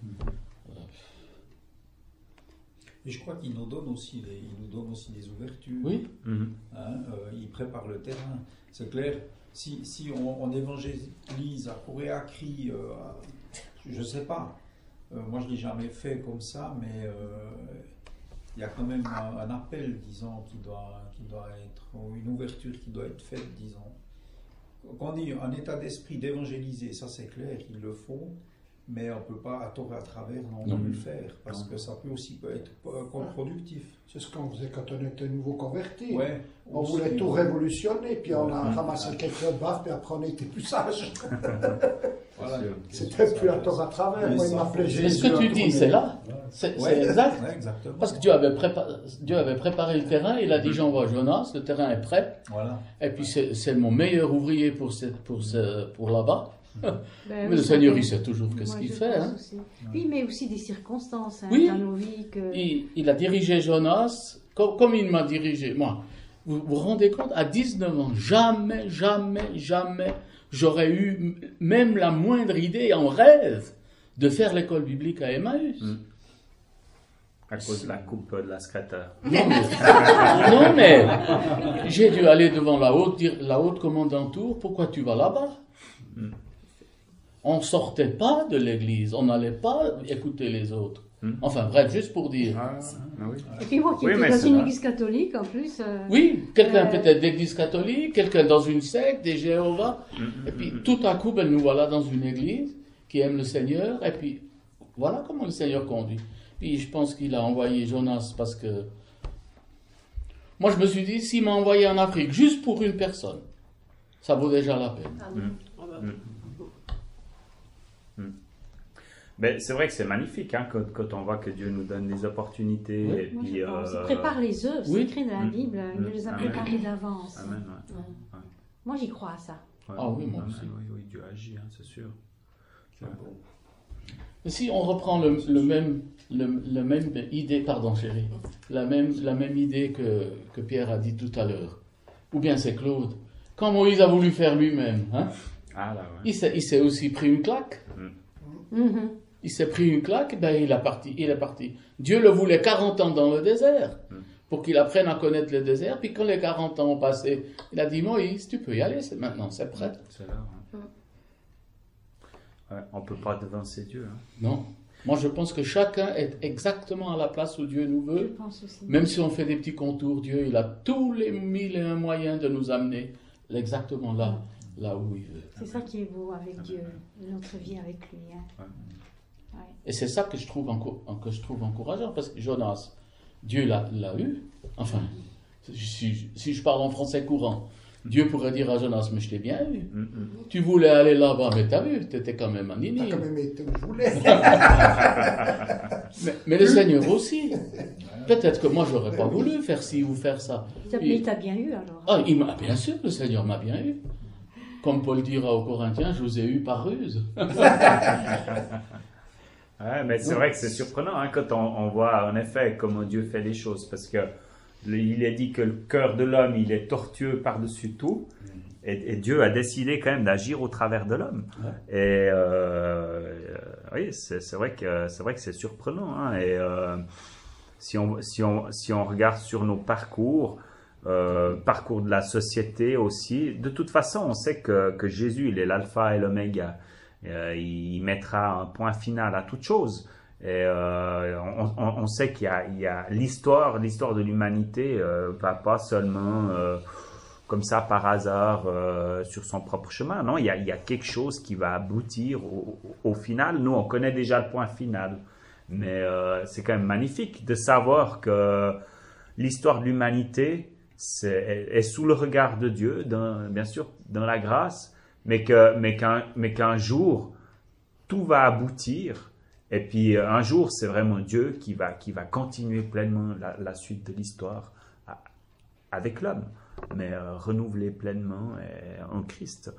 Et je crois qu'il nous donne aussi des ouvertures. Oui. Il prépare le terrain. C'est clair, si on évangélise à court et à cri, je ne sais pas. Moi, je ne l'ai jamais fait comme ça, mais il y a quand même un appel, disons, qui doit être, ou une ouverture qui doit être faite, disons. Quand on dit un état d'esprit d'évangéliser, ça c'est clair, ils le font, mais on ne peut pas à tort et à travers non plus le faire, parce que ça peut aussi être contre-productif. C'est ce qu'on faisait quand on était nouveau converti. Ouais, on voulait tout révolutionner, puis on a ramassé quelques baffes, puis après on était plus sages. Voilà. C'était plus à tort à travers. Moi, il m'appelait Jésus. Mais ce que tu dis, c'est là. C'est exact. Ouais, exactement. Parce que Dieu avait préparé le terrain, il a dit j'envoie Jonas, le terrain est prêt. Voilà. Et puis c'est mon meilleur ouvrier pour là-bas. Mais le oui, Seigneur, ça il sait toujours qu'est-ce qu'il fait. Hein. Oui, mais aussi des circonstances Oui. dans nos vies. Il a dirigé Jonas comme il m'a dirigé. Moi, vous vous rendez compte, à 19 ans, jamais j'aurais eu même la moindre idée en rêve de faire l'école biblique à Emmaüs. À cause de la coupe de la secrétaire. Non, mais j'ai dû aller devant la haute commandanture. Pourquoi tu vas là-bas? On sortait pas de l'église, on n'allait pas écouter les autres. Enfin bref, juste pour dire. Oui. Et puis moi qui Oui, étais mais dans c'est une vrai. église catholique en plus. Oui, quelqu'un peut-être d'église catholique, quelqu'un dans une secte, des Jéhovah. Et puis tout à coup, nous voilà dans une église qui aime le Seigneur. Et puis voilà comment le Seigneur conduit. Puis je pense qu'il a envoyé Jonas parce que... Moi je me suis dit, s'il m'a envoyé en Afrique juste pour une personne, ça vaut déjà la peine. Mais c'est vrai que c'est magnifique hein, quand on voit que Dieu nous donne des opportunités. Oui. Et Moi, puis, je pense. Il prépare les œuvres, c'est oui. écrit dans la Bible, il les a Amen. préparés d'avance. Amen, Moi j'y crois à ça. ouais. Ah oui, moi Amen, aussi. oui, Dieu agit, hein, c'est sûr. Mais si on reprend le même idée, pardon chérie, la même idée que Pierre a dit tout à l'heure, ou bien c'est Claude, quand Moïse a voulu faire lui-même, hein, Ah là, ouais. il s'est aussi pris une claque. Mhm. Il s'est pris une claque, ben il est parti. Dieu le voulait 40 ans dans le désert, pour qu'il apprenne à connaître le désert, puis quand les 40 ans ont passé, il a dit Moïse, tu peux y aller, maintenant, c'est prêt. C'est là. Ouais, on ne peut pas devancer Dieu. Hein. Non. Moi, je pense que chacun est exactement à la place où Dieu nous Je veut. pense aussi. Même si on fait des petits contours, Dieu, il a tous les 1001 moyens de nous amener exactement là où il veut. C'est ça qui est beau avec Dieu, notre vie avec lui. Hein. Ouais. Et c'est ça que je trouve encourageant, parce que Jonas, Dieu l'a eu. Enfin, si je parle en français courant, Dieu pourrait dire à Jonas, mais je t'ai bien eu. Tu voulais aller là-bas, mais t'as vu, t'étais quand même à T'as Ninive. quand même été où je voulais. Mais le Seigneur aussi. Peut-être que moi, j'aurais pas voulu faire ci ou faire ça. Mais il t'a bien eu alors. Ah, bien sûr, le Seigneur m'a bien eu. Comme Paul dira aux Corinthiens, je vous ai eu par ruse. Ouais, mais c'est vrai que c'est surprenant hein, quand on voit en effet comment Dieu fait les choses, parce que il est dit que le cœur de l'homme il est tortueux par-dessus tout, et Dieu a décidé quand même d'agir au travers de l'homme. Ouais. Et oui, c'est vrai que c'est surprenant. Hein, et si on regarde sur nos parcours de la société aussi, de toute façon, on sait que Jésus il est l'alpha et l'oméga. Il mettra un point final à toute chose. Et on sait qu'il y a l'histoire de l'humanité va pas seulement comme ça par hasard sur son propre chemin. Non, il y a quelque chose qui va aboutir au final. Nous, on connaît déjà le point final. Mais c'est quand même magnifique de savoir que l'histoire de l'humanité est sous le regard de Dieu, bien sûr, dans la grâce, mais qu'un jour, tout va aboutir. Et puis un jour, c'est vraiment Dieu qui va continuer pleinement la suite de l'histoire avec l'homme, mais renouvelé pleinement en Christ.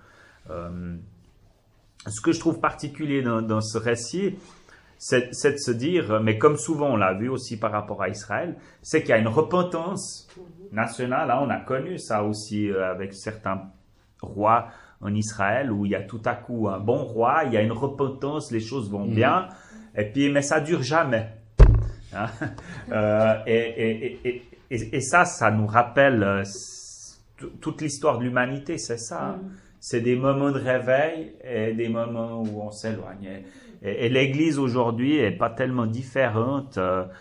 Ce que je trouve particulier dans ce récit, c'est de se dire, mais comme souvent on l'a vu aussi par rapport à Israël, c'est qu'il y a une repentance nationale. Hein, on a connu ça aussi avec certains rois en Israël, où il y a tout à coup un bon roi, il y a une repentance, les choses vont bien, et puis mais ça dure jamais. Hein? Et ça nous rappelle toute l'histoire de l'humanité, c'est ça. Hein? C'est des moments de réveil et des moments où on s'éloigne. Et l'Église aujourd'hui est pas tellement différente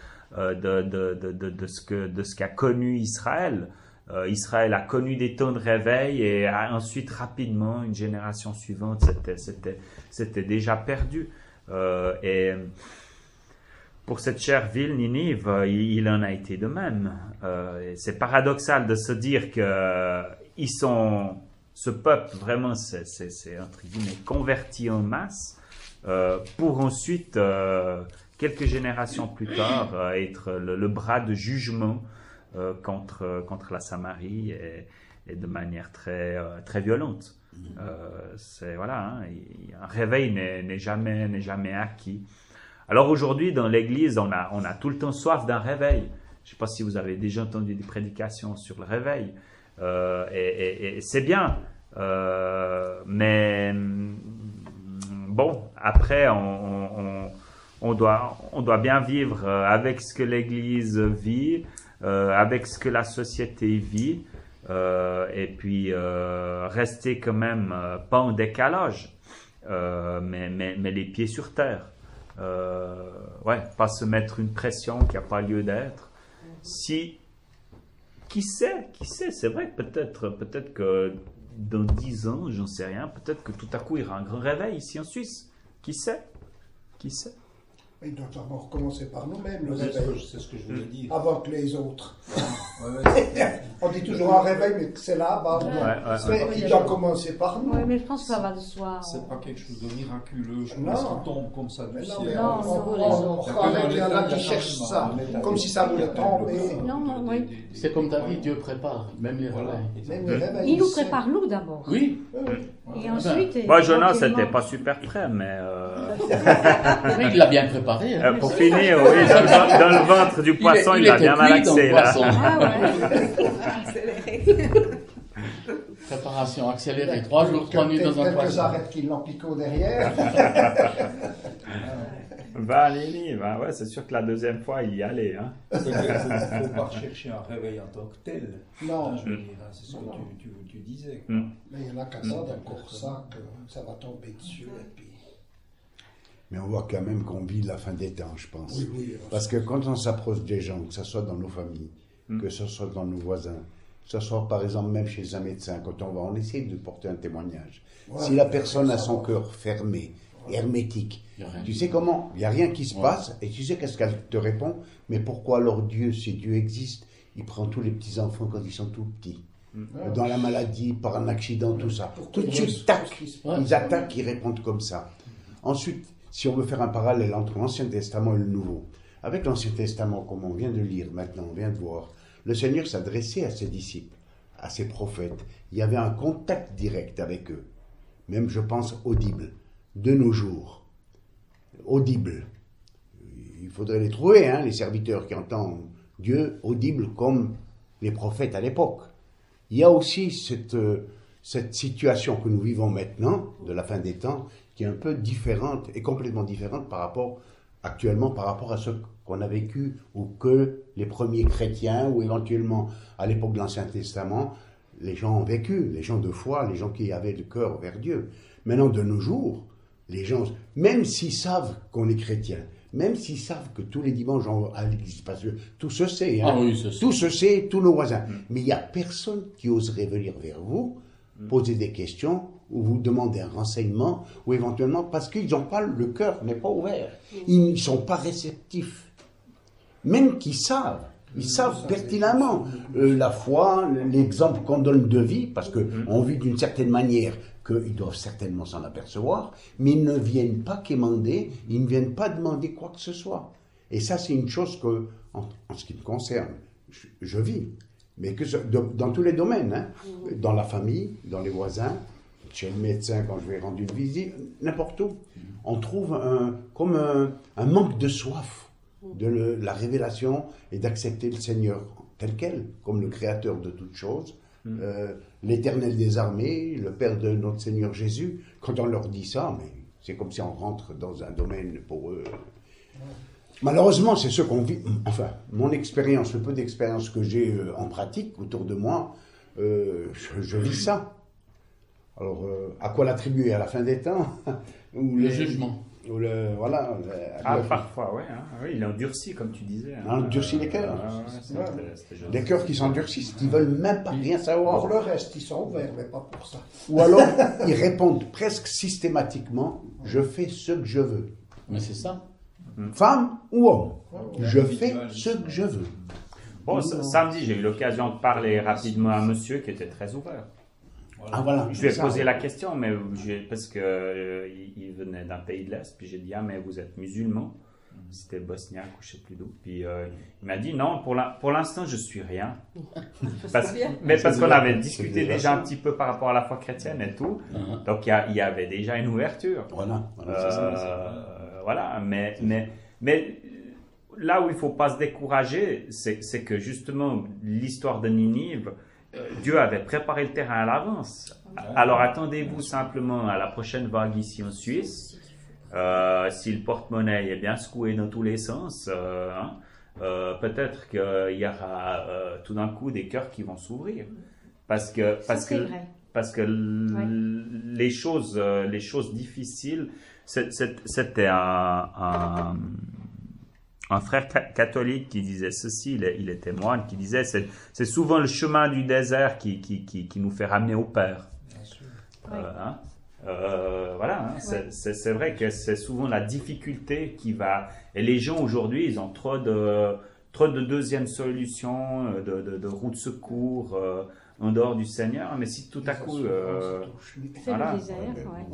de ce qu'a connu Israël. Israël a connu des temps de réveil et ensuite rapidement une génération suivante c'était déjà perdu. Et pour cette chère ville Ninive, il en a été de même. C'est paradoxal de se dire que ce peuple vraiment c'est entre guillemets converti en masse. Pour ensuite, quelques générations plus tard, être le bras de jugement contre la Samarie et de manière très violente. Voilà, hein, un réveil n'est jamais acquis. Alors aujourd'hui, dans l'Église, on a tout le temps soif d'un réveil. Je ne sais pas si vous avez déjà entendu des prédications sur le réveil. Et c'est bien, mais bon, après, on doit bien vivre avec ce que l'Église vit, avec ce que la société vit, et puis rester quand même pas en décalage, mais les pieds sur terre. Pas se mettre une pression qui n'a pas lieu d'être. Qui sait, c'est vrai que peut-être que dans 10 ans, j'en sais rien, peut-être que tout à coup il y aura un grand réveil ici en Suisse. Qui sait? Il doit d'abord commencer par nous-mêmes, le C'est réveil, ce que je voulais dire. avant que les autres. Ouais. On dit toujours un réveil, mais que c'est là, mais il doit commencer par nous. Oui, mais je pense que ça va de soi. C'est pas quelque chose de miraculeux, je Non. pense qu'il tombe comme ça du Mais non, ciel. mais Non, il y en a qui cherchent ça, comme si ça voulait tomber. Non, oui. C'est comme David, Dieu prépare, même les réveils. Même les réveils, Il nous sait. prépare nous d'abord. Oui, Et ensuite. Moi, Jonas éventuellement- n'était pas super prêt, mais mais il l'a bien préparé. Hein. pour finir, oui, dans le ventre du poisson, il a était bien cuit dans le malaxé là. poisson. Ah ouais. Préparation accélérée, 3 jours, 3 nuits dans un Quelques poisson. arêtes qui l'ont piqué au derrière. Va Lily, ouais, c'est sûr que la deuxième fois, il y allait. Hein. Il ne faut pas chercher un réveil en tant que tel. Non. Je veux dire, c'est ce que tu disais. Quoi. Mais il y en a qu'à ça, d'accord, ça, que ça va tomber dessus. Et puis... Mais on voit quand même qu'on vit la fin des temps, je pense. Oui. Parce que quand on s'approche des gens, que ce soit dans nos familles, que ce soit dans nos voisins, que ce soit par exemple même chez un médecin, quand on essaie de porter un témoignage. Ouais, Si la personne a son cœur fermé, hermétique, tu sais comment, il n'y a rien qui se passe, et tu sais qu'est-ce qu'elle te répond, mais pourquoi alors Dieu, si Dieu existe, il prend tous les petits-enfants quand ils sont tout petits, dans la maladie, par un accident, tout ça. Tout de suite, tac, ils attaquent, ils répondent comme ça. Ensuite, si on veut faire un parallèle entre l'Ancien Testament et le Nouveau, avec l'Ancien Testament, comme on vient de lire maintenant, on vient de voir, le Seigneur s'adressait à ses disciples, à ses prophètes. Il y avait un contact direct avec eux, même je pense audible. De nos jours, audible. Il faudrait les trouver, hein, les serviteurs qui entendent Dieu audible comme les prophètes à l'époque. Il y a aussi cette situation que nous vivons maintenant, de la fin des temps, qui est un peu différente et complètement différente actuellement par rapport à ce qu'on a vécu ou que les premiers chrétiens ou éventuellement à l'époque de l'Ancien Testament, les gens ont vécu, les gens de foi, les gens qui avaient le cœur vers Dieu. Maintenant, de nos jours, les gens, même s'ils savent qu'on est chrétien, même s'ils savent que tous les dimanches à l'église, parce que tout se sait, hein, Ah oui, ça, tout se sait, tous nos voisins. Mais il n'y a personne qui oserait venir vers vous, poser des questions, ou vous demander un renseignement, ou éventuellement, parce qu'ils n'ont pas, le cœur n'est pas ouvert. Ils ne sont pas réceptifs. Même qu'ils savent. Ils savent pertinemment la foi, l'exemple qu'on donne de vie, parce qu'on vit d'une certaine manière, qu'ils doivent certainement s'en apercevoir, mais ils ne viennent pas quémander, ils ne viennent pas demander quoi que ce soit. Et ça, c'est une chose que, en ce qui me concerne, je vis, mais que dans tous les domaines, hein, dans la famille, dans les voisins, chez le médecin quand je vais rendre une visite, n'importe où, on trouve comme un manque de soif de la révélation et d'accepter le Seigneur tel quel, comme le Créateur de toutes choses, l'Éternel des armées, le Père de notre Seigneur Jésus. Quand on leur dit ça, mais c'est comme si on rentre dans un domaine pour eux. Malheureusement, c'est ce qu'on vit. Enfin, mon expérience, le peu d'expérience que j'ai en pratique autour de moi, je vis ça. Alors, à quoi l'attribuer? À la fin des temps? Le jugement. Voilà. Parfois, ouais, hein. Oui, il endurcit, comme tu disais. Hein. Endurcit les cœurs. C'était Des cœurs qui s'endurcissent, qui veulent même pas rien savoir. Pour le reste, ils sont ouverts, mais pas pour ça. Ou alors, ils répondent presque systématiquement, je fais ce que je veux. Mais c'est ça. Femme ou homme, je fais ce que je veux. Bon, samedi, j'ai eu l'occasion de parler rapidement à un monsieur qui était très ouvert. Ah, voilà, je lui ai posé la question, mais parce que il venait d'un pays de l'Est, puis j'ai dit, ah, mais vous êtes musulman? C'était bosniaque ou je ne sais plus d'où. Puis il m'a dit, non, pour l'instant, je suis rien. Parce qu'on avait discuté déjà un petit peu par rapport à la foi chrétienne et tout. Donc il y avait déjà une ouverture. Voilà, mais là où il ne faut pas se décourager, c'est que justement, l'histoire de Ninive, Dieu avait préparé le terrain à l'avance. Alors attendez-vous simplement à la prochaine vague ici en Suisse. Si le porte-monnaie est bien secoué dans tous les sens, peut-être qu'il y aura tout d'un coup des cœurs qui vont s'ouvrir. Parce que les choses difficiles, c'était un frère catholique qui disait ceci, il était moine, qui disait c'est souvent le chemin du désert qui nous fait ramener au Père. Voilà, c'est vrai que c'est souvent la difficulté qui va... Et les gens aujourd'hui, ils ont trop de deuxième solution, de route de secours en dehors du Seigneur. Mais si tout à coup... c'est voilà. le désert,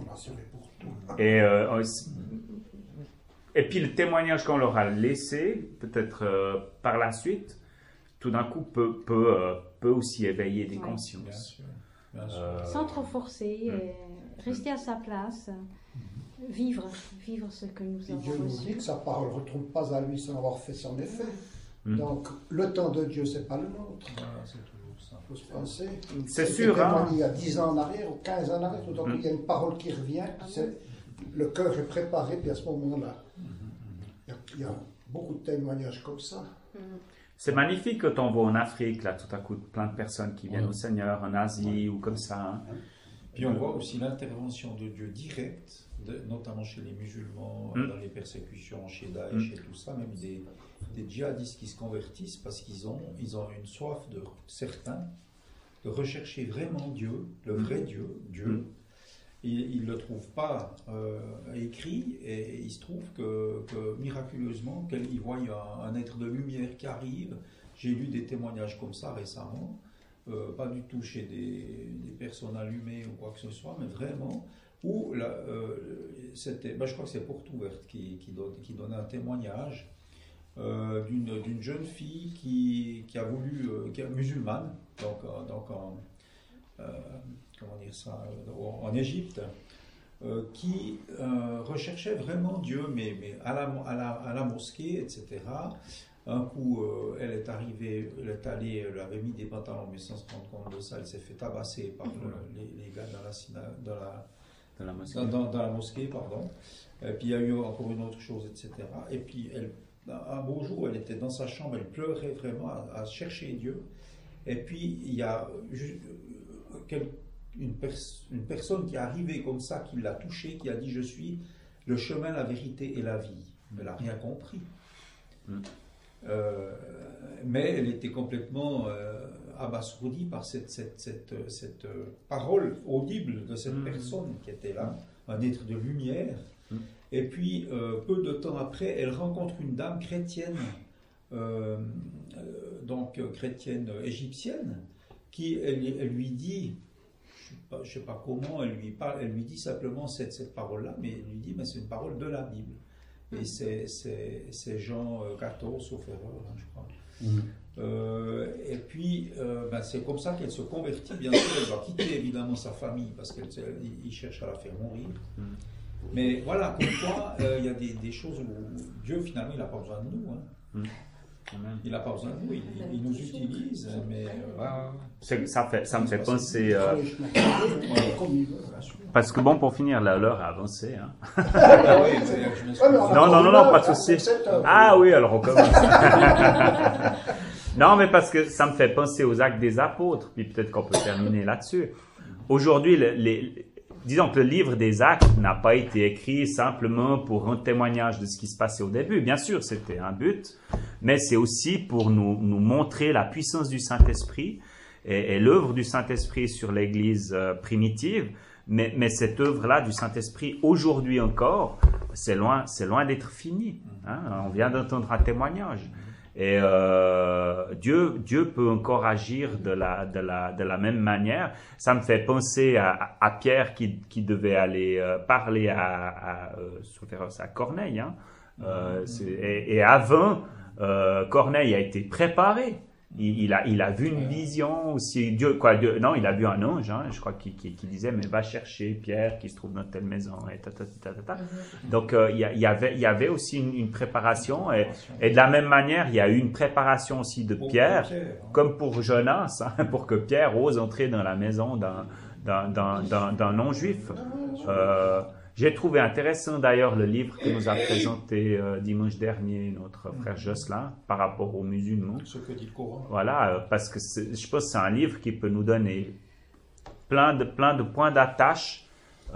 Et puis le témoignage qu'on leur a laissé, peut-être par la suite, tout d'un coup peut aussi éveiller des consciences. Bien sûr. Sans trop forcer, rester à sa place, vivre ce que nous avons Dieu nous dit reçu. que sa parole ne retourne pas à lui sans avoir fait son effet. Donc le temps de Dieu, c'est pas le nôtre. C'est toujours ça. Il faut se penser. C'est sûr, hein. Il y a 10 ans en arrière ou 15 ans en arrière, tout d'un coup, il y a une parole qui revient, le cœur est préparé, puis à ce moment-là, il y a beaucoup de témoignages comme ça. C'est magnifique quand on voit en Afrique, là, tout à coup, plein de personnes qui viennent au Seigneur, en Asie ou comme ça. Hein. Puis on voit aussi l'intervention de Dieu directe, notamment chez les musulmans, dans les persécutions, chez Daesh et tout ça, même des djihadistes qui se convertissent parce qu'ils ont une soif de certains de rechercher vraiment Dieu, le vrai Dieu. Ils ne le trouvent pas écrit et il se trouve que miraculeusement, ils voient un être de lumière qui arrive. J'ai lu des témoignages comme ça récemment, pas du tout chez des personnes allumées ou quoi que ce soit, mais vraiment, où c'était, je crois que c'est Porte Ouverte qui donnait un témoignage d'une jeune fille qui a voulu, qui est musulmane, donc comment dire ça, en Égypte, qui recherchait vraiment Dieu, mais à la mosquée, etc. Un coup, elle est arrivée, elle avait mis des pantalons, mais sans se rendre compte de ça, elle s'est fait tabasser par les gars dans la mosquée, pardon. Et puis il y a eu encore une autre chose, etc. Et puis un beau jour, elle était dans sa chambre, elle pleurait vraiment à chercher Dieu. Et puis il y a une personne qui est arrivée comme ça, qui l'a touchée, qui a dit « Je suis le chemin, la vérité et la vie ». Elle n'a rien compris. Mais elle était complètement abasourdie par cette parole audible de cette personne qui était là, un être de lumière. Et puis, peu de temps après, elle rencontre une dame chrétienne, donc chrétienne égyptienne, qui elle lui dit, je ne sais pas comment, elle lui dit simplement cette parole-là, mais elle lui dit, mais c'est une parole de la Bible. Et c'est Jean 14, sauf erreur, là, je crois. Et puis, c'est comme ça qu'elle se convertit. Bien sûr, elle va quitter évidemment sa famille parce qu'il cherche à la faire mourir. Mais voilà, comme quoi, il y a des choses où Dieu, finalement, il n'a pas besoin de nous. Hein. Il n'a pas besoin de nous, il nous utilise, mais... Ça me fait penser... parce que bon, pour finir, l'heure a avancé. Hein. Non, pas de souci. Ah oui, alors on commence. Non, mais parce que ça me fait penser aux actes des apôtres, puis peut-être qu'on peut terminer là-dessus. Aujourd'hui, disons que le livre des Actes n'a pas été écrit simplement pour un témoignage de ce qui se passait au début. Bien sûr, c'était un but, mais c'est aussi pour nous montrer la puissance du Saint-Esprit et l'œuvre du Saint-Esprit sur l'Église primitive. Mais cette œuvre-là du Saint-Esprit, aujourd'hui encore, c'est loin d'être fini. Hein? On vient d'entendre un témoignage. Et Dieu peut encore agir de la même manière. Ça me fait penser à Pierre qui devait aller parler à Corneille. Hein. Et avant, Corneille a été préparé. Il a vu une vision aussi. Dieu, il a vu un ange, hein, je crois, qui disait, mais va chercher Pierre qui se trouve dans telle maison. Et Donc, il y avait aussi une préparation. Et de la même manière, il y a eu une préparation aussi de Pierre, comme pour Jonas, hein, pour que Pierre ose entrer dans la maison d'un non-juif. J'ai trouvé intéressant d'ailleurs le livre que nous a présenté dimanche dernier notre frère Jocelyn par rapport aux musulmans. Ce que dit le Coran. Voilà, parce que je pense que c'est un livre qui peut nous donner plein de points d'attache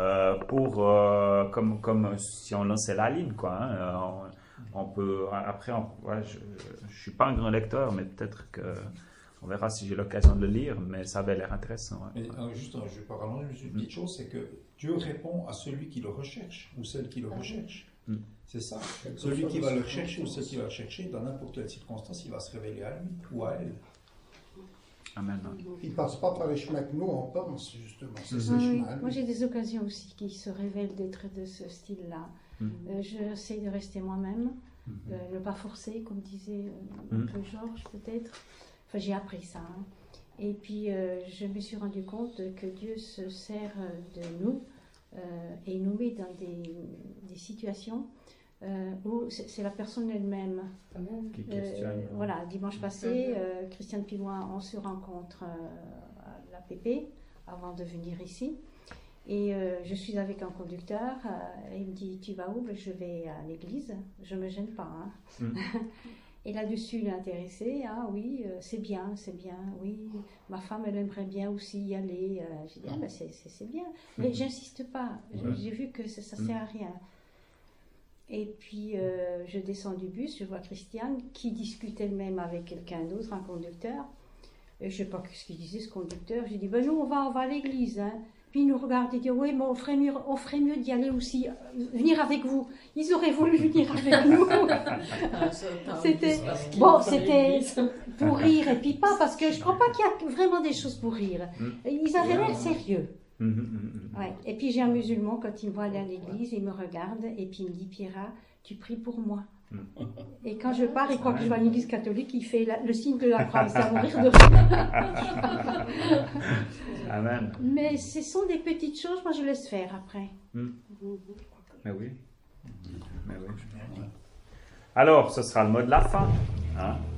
comme si on lançait la ligne, quoi. Hein. On peut après, je suis pas un grand lecteur, mais peut-être que on verra si j'ai l'occasion de le lire, mais ça avait l'air intéressant. Ouais. Juste, je vais pas rallonger, juste une petite chose, c'est que Dieu répond à celui qui le recherche, ou celle qui le recherche. C'est ça. Celui qui va le rechercher, ou celle qui va le chercher, dans n'importe quelle circonstance, il va se révéler à lui, ou à elle. Amen. Il ne passe pas par les chemins que nous, on pense, justement. C'est ces Oui. chemins. Moi, j'ai des occasions aussi qui se révèlent d'être de ce style-là. J'essaie de rester moi-même, ne pas forcer, comme disait un peu Georges, peut-être. Enfin, j'ai appris ça. Hein. Et puis, je me suis rendu compte que Dieu se sert de nous et nous met dans des situations où c'est la personne elle-même. Qui questionne. Voilà, dimanche passé, Christiane et moi, on se rencontre à la PP avant de venir ici. Et je suis avec un conducteur, il me dit, tu vas où? Je vais à l'église, je ne me gêne pas. Hein. Et là-dessus, il est intéressé. Ah oui, c'est bien, oui. Ma femme, elle aimerait bien aussi y aller. J'ai dit, c'est bien. Mais j'insiste pas. J'ai vu que ça ne sert à rien. Et puis, je descends du bus, je vois Christiane qui discute elle-même avec quelqu'un d'autre, un conducteur. Et je ne sais pas ce qu'il disait, ce conducteur. J'ai dit, nous, on va à l'église. Hein. Puis il nous regarde et dit, oui, mais on ferait mieux d'y aller aussi, venir avec vous. Ils auraient voulu venir avec nous. C'était pour rire, et puis pas, parce que je ne crois pas qu'il y a vraiment des choses pour rire. Ils avaient l'air sérieux. Ouais. Et puis j'ai un musulman, quand il me voit aller à l'église, il me regarde, et puis il me dit, Pierra, tu pries pour moi. Et quand je pars, il croit que je vais à l'église catholique, il fait le signe de la croix, il va mourir de rire. Amen. Mais ce sont des petites choses, moi je laisse faire après. Mais oui. Alors, ce sera le mot de la fin. Hein?